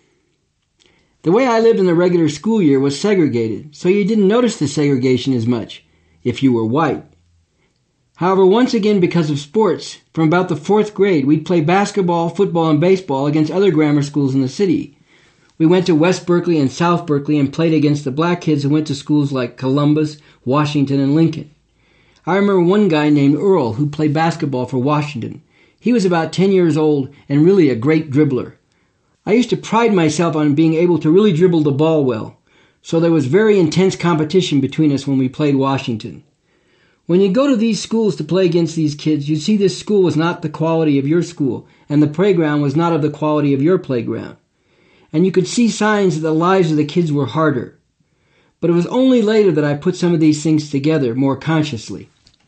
The way I lived in the regular school year was segregated, so you didn't notice the segregation as much, if you were white. However, once again, because of sports, from about the fourth grade, we'd play basketball, football, and baseball against other grammar schools in the city. We went to West Berkeley and South Berkeley and played against the black kids who went to schools like Columbus, Washington, and Lincoln. I remember one guy named Earl who played basketball for Washington. He was about ten years old and really a great dribbler. I used to pride myself on being able to really dribble the ball well, so there was very intense competition between us when we played Washington. When you go to these schools to play against these kids, you'd see this school was not the quality of your school, and the playground was not of the quality of your playground. And you could see signs that the lives of the kids were harder. But it was only later that I put some of these things together more consciously.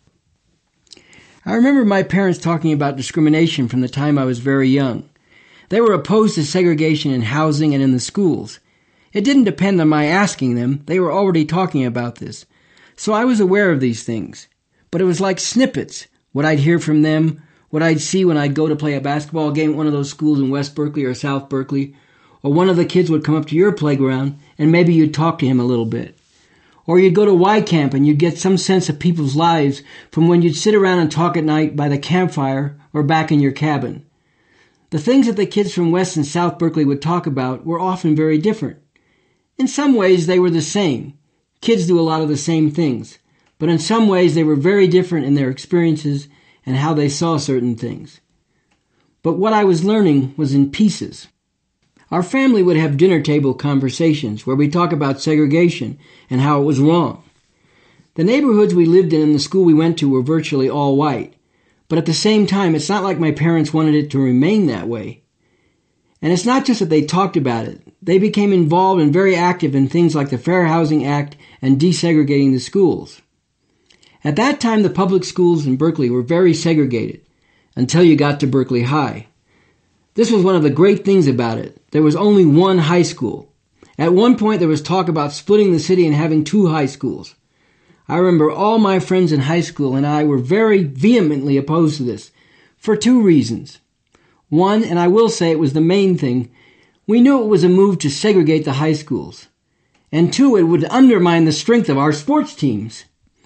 I remember my parents talking about discrimination from the time I was very young. They were opposed to segregation in housing and in the schools. It didn't depend on my asking them. They were already talking about this. So I was aware of these things. But it was like snippets, what I'd hear from them, what I'd see when I'd go to play a basketball game at one of those schools in West Berkeley or South Berkeley, or one of the kids would come up to your playground and maybe you'd talk to him a little bit. Or you'd go to Y Camp and you'd get some sense of people's lives from when you'd sit around and talk at night by the campfire or back in your cabin. The things that the kids from West and South Berkeley would talk about were often very different. In some ways, they were the same. Kids do a lot of the same things. But in some ways, they were very different in their experiences and how they saw certain things. But what I was learning was in pieces. Our family would have dinner table conversations where we talk about segregation and how it was wrong. The neighborhoods we lived in and the school we went to were virtually all white. But at the same time, it's not like my parents wanted it to remain that way. And it's not just that they talked about it. They became involved and very active in things like the Fair Housing Act and desegregating the schools. At that time, the public schools in Berkeley were very segregated until you got to Berkeley High. This was one of the great things about it. There was only one high school. At one point, there was talk about splitting the city and having two high schools. I remember all my friends in high school and I were very vehemently opposed to this for two reasons. One, and I will say it was the main thing, we knew it was a move to segregate the high schools. And two, it would undermine the strength of our sports teams.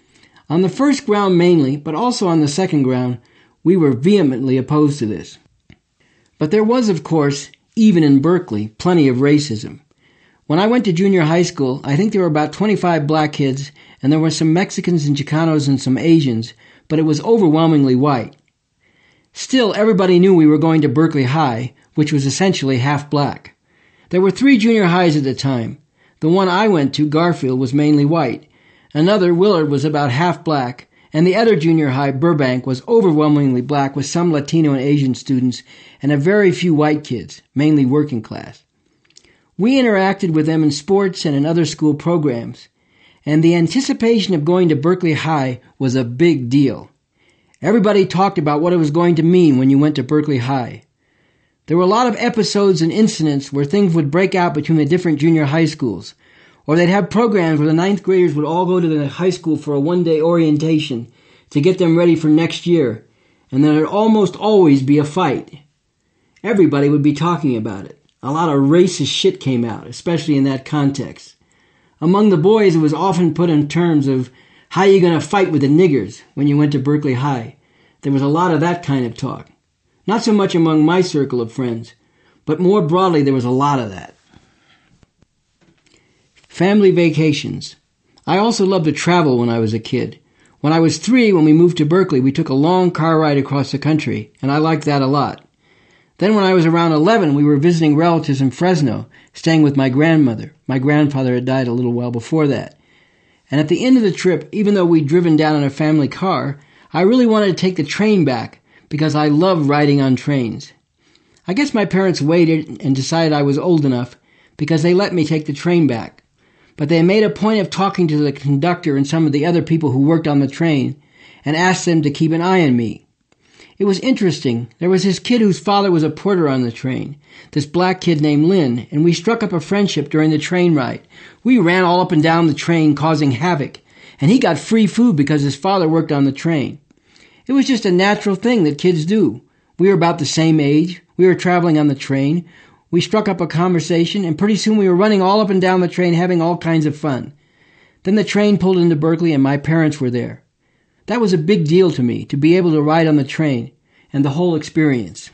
On the first ground mainly, but also on the second ground, we were vehemently opposed to this. But there was, of course, even in Berkeley, plenty of racism. When I went to junior high school, I think there were about twenty-five black kids, and there were some Mexicans and Chicanos and some Asians, but it was overwhelmingly white. Still, everybody knew we were going to Berkeley High, which was essentially half black. There were three junior highs at the time. The one I went to, Garfield, was mainly white. Another, Willard, was about half black, and the other junior high, Burbank, was overwhelmingly black with some Latino and Asian students and a very few white kids, mainly working class. We interacted with them in sports and in other school programs, and the anticipation of going to Berkeley High was a big deal. Everybody talked about what it was going to mean when you went to Berkeley High. There were a lot of episodes and incidents where things would break out between the different junior high schools, or they'd have programs where the ninth graders would all go to the high school for a one-day orientation to get them ready for next year, and there would almost always be a fight. Everybody would be talking about it. A lot of racist shit came out, especially in that context. Among the boys, it was often put in terms of, how you going to fight with the niggers when you went to Berkeley High? There was a lot of that kind of talk. Not so much among my circle of friends, but more broadly there was a lot of that. Family vacations. I also loved to travel when I was a kid. When I was three, when we moved to Berkeley, we took a long car ride across the country, and I liked that a lot. Then when I was around eleven, we were visiting relatives in Fresno, staying with my grandmother. My grandfather had died a little while before that. And at the end of the trip, even though we'd driven down in a family car, I really wanted to take the train back because I loved riding on trains. I guess my parents waited and decided I was old enough because they let me take the train back. But they made a point of talking to the conductor and some of the other people who worked on the train and asked them to keep an eye on me. It was interesting. There was this kid whose father was a porter on the train, this black kid named Lynn, and we struck up a friendship during the train ride. We ran all up and down the train causing havoc, and he got free food because his father worked on the train. It was just a natural thing that kids do. We were about the same age. We were traveling on the train. We struck up a conversation, and pretty soon we were running all up and down the train having all kinds of fun. Then the train pulled into Berkeley, and my parents were there. That was a big deal to me, to be able to ride on the train, and the whole experience.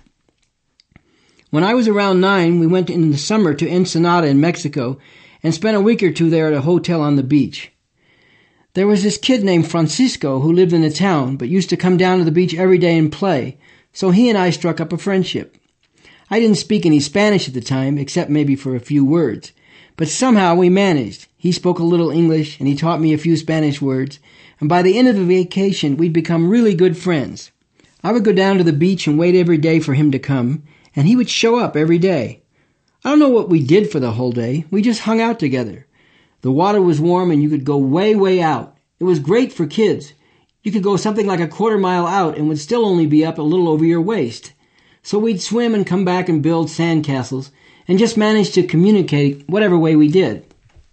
When I was around nine, we went in the summer to Ensenada in Mexico and spent a week or two there at a hotel on the beach. There was this kid named Francisco who lived in the town, but used to come down to the beach every day and play, so he and I struck up a friendship. I didn't speak any Spanish at the time, except maybe for a few words, but somehow we managed. He spoke a little English, and he taught me a few Spanish words, and by the end of the vacation, we'd become really good friends. I would go down to the beach and wait every day for him to come, and he would show up every day. I don't know what we did for the whole day. We just hung out together. The water was warm, and you could go way, way out. It was great for kids. You could go something like a quarter mile out and would still only be up a little over your waist. So we'd swim and come back and build sandcastles, and just manage to communicate whatever way we did.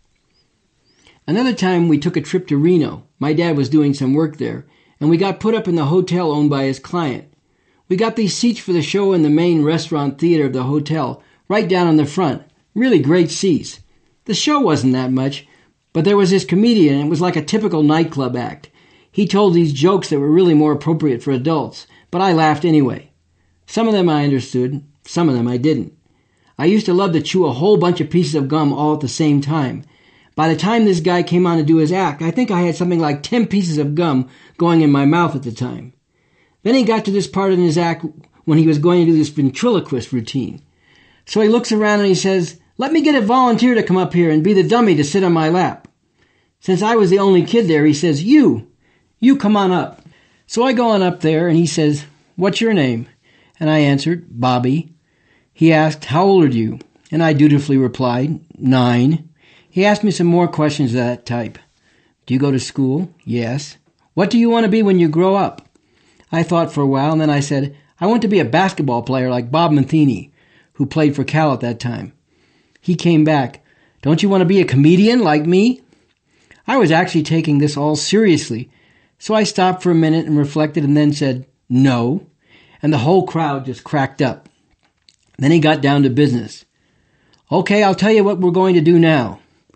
Another time we took a trip to Reno. My dad was doing some work there, and we got put up in the hotel owned by his client. We got these seats for the show in the main restaurant theater of the hotel, right down in the front. Really great seats. The show wasn't that much, but there was this comedian, and it was like a typical nightclub act. He told these jokes that were really more appropriate for adults, but I laughed anyway. Some of them I understood, some of them I didn't. I used to love to chew a whole bunch of pieces of gum all at the same time. By the time this guy came on to do his act, I think I had something like ten pieces of gum going in my mouth at the time. Then he got to this part in his act when he was going to do this ventriloquist routine. So he looks around and he says, "Let me get a volunteer to come up here and be the dummy to sit on my lap." Since I was the only kid there, he says, you, you come on up. So I go on up there and he says, "What's your name?" And I answered, "Bobby." He asked, "How old are you?" And I dutifully replied, "Nine." He asked me some more questions of that type. "Do you go to school?" "Yes." "What do you want to be when you grow up?" I thought for a while, and then I said, "I want to be a basketball player like Bob Matheny, who played for Cal at that time." He came back, "Don't you want to be a comedian like me?" I was actually taking this all seriously, so I stopped for a minute and reflected and then said, "No," and the whole crowd just cracked up. Then he got down to business. "Okay, I'll tell you what we're going to do now.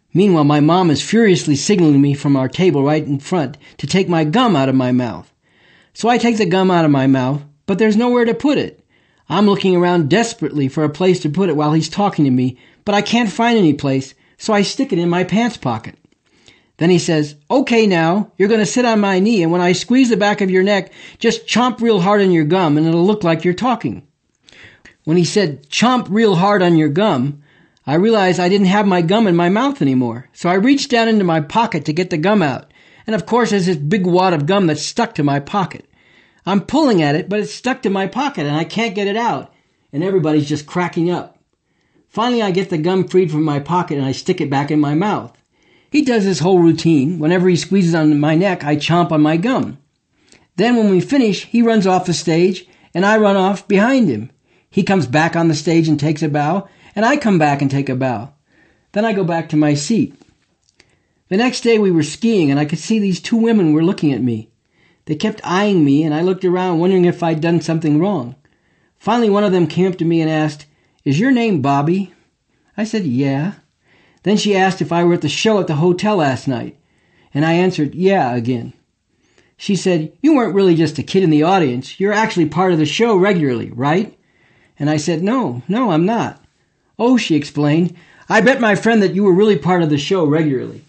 Meanwhile, my mom is furiously signaling me from our table right in front to take my gum out of my mouth. So I take the gum out of my mouth, but there's nowhere to put it. I'm looking around desperately for a place to put it while he's talking to me, but I can't find any place, so I stick it in my pants pocket. Then he says, "Okay now, you're going to sit on my knee, and when I squeeze the back of your neck, just chomp real hard on your gum, and it'll look like you're talking." When he said, "Chomp real hard on your gum," I realized I didn't have my gum in my mouth anymore, so I reached down into my pocket to get the gum out, and of course there's this big wad of gum that's stuck to my pocket. I'm pulling at it, but it's stuck to my pocket, and I can't get it out, and everybody's just cracking up. Finally, I get the gum freed from my pocket, and I stick it back in my mouth. He does this whole routine. Whenever he squeezes on my neck, I chomp on my gum. Then when we finish, he runs off the stage, and I run off behind him. He comes back on the stage and takes a bow, and I come back and take a bow. Then I go back to my seat. The next day we were skiing, and I could see these two women were looking at me. They kept eyeing me, and I looked around wondering if I'd done something wrong. Finally, one of them came up to me and asked, "Is your name Bobby?" I said, "Yeah." Then she asked if I were at the show at the hotel last night, and I answered, "Yeah," again. She said, "You weren't really just a kid in the audience. You're actually part of the show regularly, right?" And I said, "No, no, I'm not." "Oh," she explained, "I bet my friend that you were really part of the show regularly."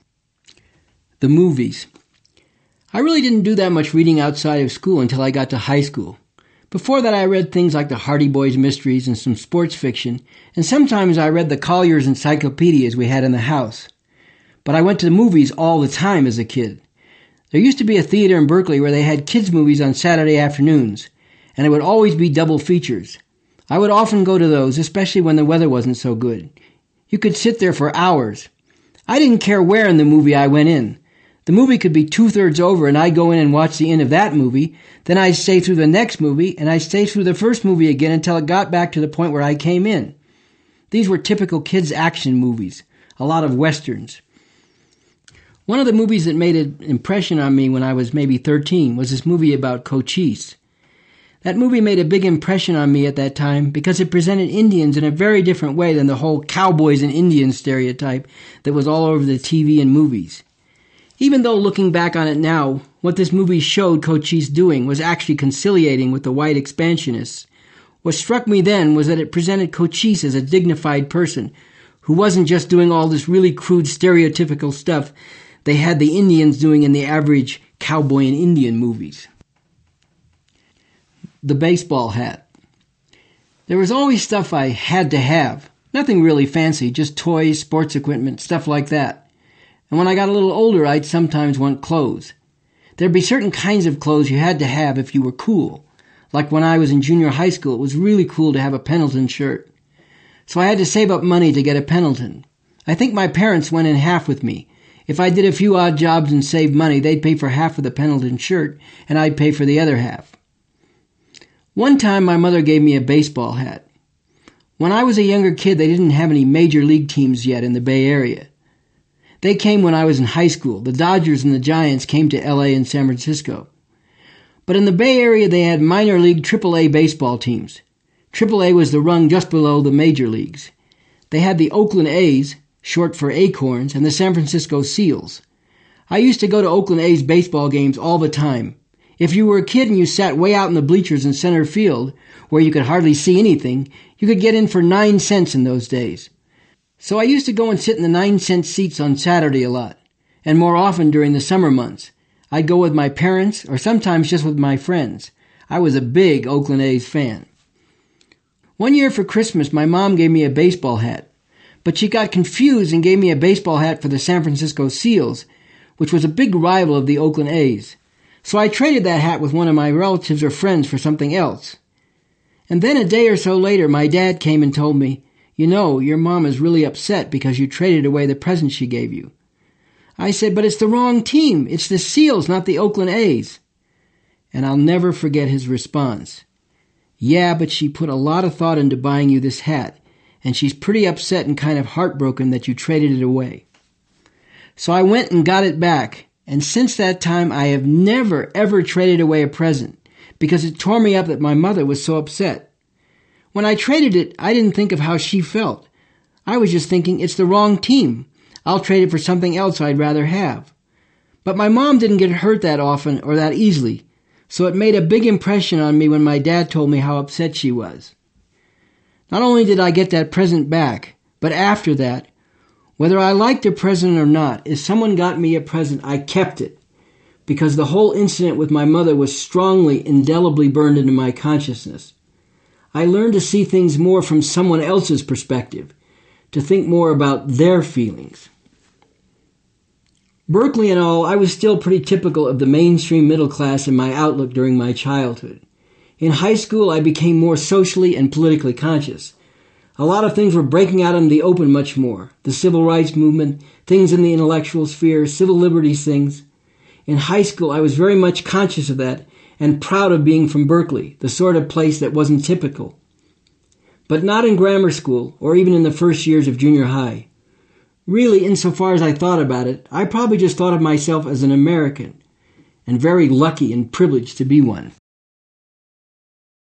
The movies. I really didn't do that much reading outside of school until I got to high school. Before that, I read things like the Hardy Boys mysteries and some sports fiction, and sometimes I read the Collier's encyclopedias we had in the house. But I went to the movies all the time as a kid. There used to be a theater in Berkeley where they had kids' movies on Saturday afternoons, and it would always be double features. I would often go to those, especially when the weather wasn't so good. You could sit there for hours. I didn't care where in the movie I went in. The movie could be two-thirds over, and I'd go in and watch the end of that movie. Then I'd stay through the next movie, and I'd stay through the first movie again until it got back to the point where I came in. These were typical kids' action movies, a lot of westerns. One of the movies that made an impression on me when I was maybe thirteen was this movie about Cochise. That movie made a big impression on me at that time because it presented Indians in a very different way than the whole cowboys and Indians stereotype that was all over the T V and movies. Even though looking back on it now, what this movie showed Cochise doing was actually conciliating with the white expansionists, what struck me then was that it presented Cochise as a dignified person who wasn't just doing all this really crude stereotypical stuff they had the Indians doing in the average cowboy and Indian movies. The baseball hat. There was always stuff I had to have. Nothing really fancy, just toys, sports equipment, stuff like that. And when I got a little older, I'd sometimes want clothes. There'd be certain kinds of clothes you had to have if you were cool. Like when I was in junior high school, it was really cool to have a Pendleton shirt. So I had to save up money to get a Pendleton. I think my parents went in half with me. If I did a few odd jobs and saved money, they'd pay for half of the Pendleton shirt, and I'd pay for the other half. One time, my mother gave me a baseball hat. When I was a younger kid, they didn't have any major league teams yet in the Bay Area. They came when I was in high school. The Dodgers and the Giants came to L A and San Francisco. But in the Bay Area, they had minor league triple A baseball teams. triple A was the rung just below the major leagues. They had the Oakland A's, short for Acorns, and the San Francisco Seals. I used to go to Oakland A's baseball games all the time. If you were a kid and you sat way out in the bleachers in center field, where you could hardly see anything, you could get in for nine cents in those days. So I used to go and sit in the nine-cent seats on Saturday a lot, and more often during the summer months. I'd go with my parents, or sometimes just with my friends. I was a big Oakland A's fan. One year for Christmas, my mom gave me a baseball hat, but she got confused and gave me a baseball hat for the San Francisco Seals, which was a big rival of the Oakland A's. So I traded that hat with one of my relatives or friends for something else. And then a day or so later, my dad came and told me, "You know, your mom is really upset because you traded away the present she gave you." I said, "But it's the wrong team. It's the Seals, not the Oakland A's." And I'll never forget his response. "Yeah, but she put a lot of thought into buying you this hat, and she's pretty upset and kind of heartbroken that you traded it away." So I went and got it back, and since that time I have never, ever traded away a present, because it tore me up that my mother was so upset. When I traded it, I didn't think of how she felt. I was just thinking, it's the wrong team. I'll trade it for something else I'd rather have. But my mom didn't get hurt that often or that easily, so it made a big impression on me when my dad told me how upset she was. Not only did I get that present back, but after that, whether I liked the present or not, if someone got me a present, I kept it, because the whole incident with my mother was strongly, indelibly burned into my consciousness. I learned to see things more from someone else's perspective, to think more about their feelings. Berkeley and all, I was still pretty typical of the mainstream middle class in my outlook during my childhood. In high school, I became more socially and politically conscious. A lot of things were breaking out in the open much more. The civil rights movement, things in the intellectual sphere, civil liberties things. In high school, I was very much conscious of that and proud of being from Berkeley, the sort of place that wasn't typical. But not in grammar school or even in the first years of junior high. Really, insofar as I thought about it, I probably just thought of myself as an American, and very lucky and privileged to be one.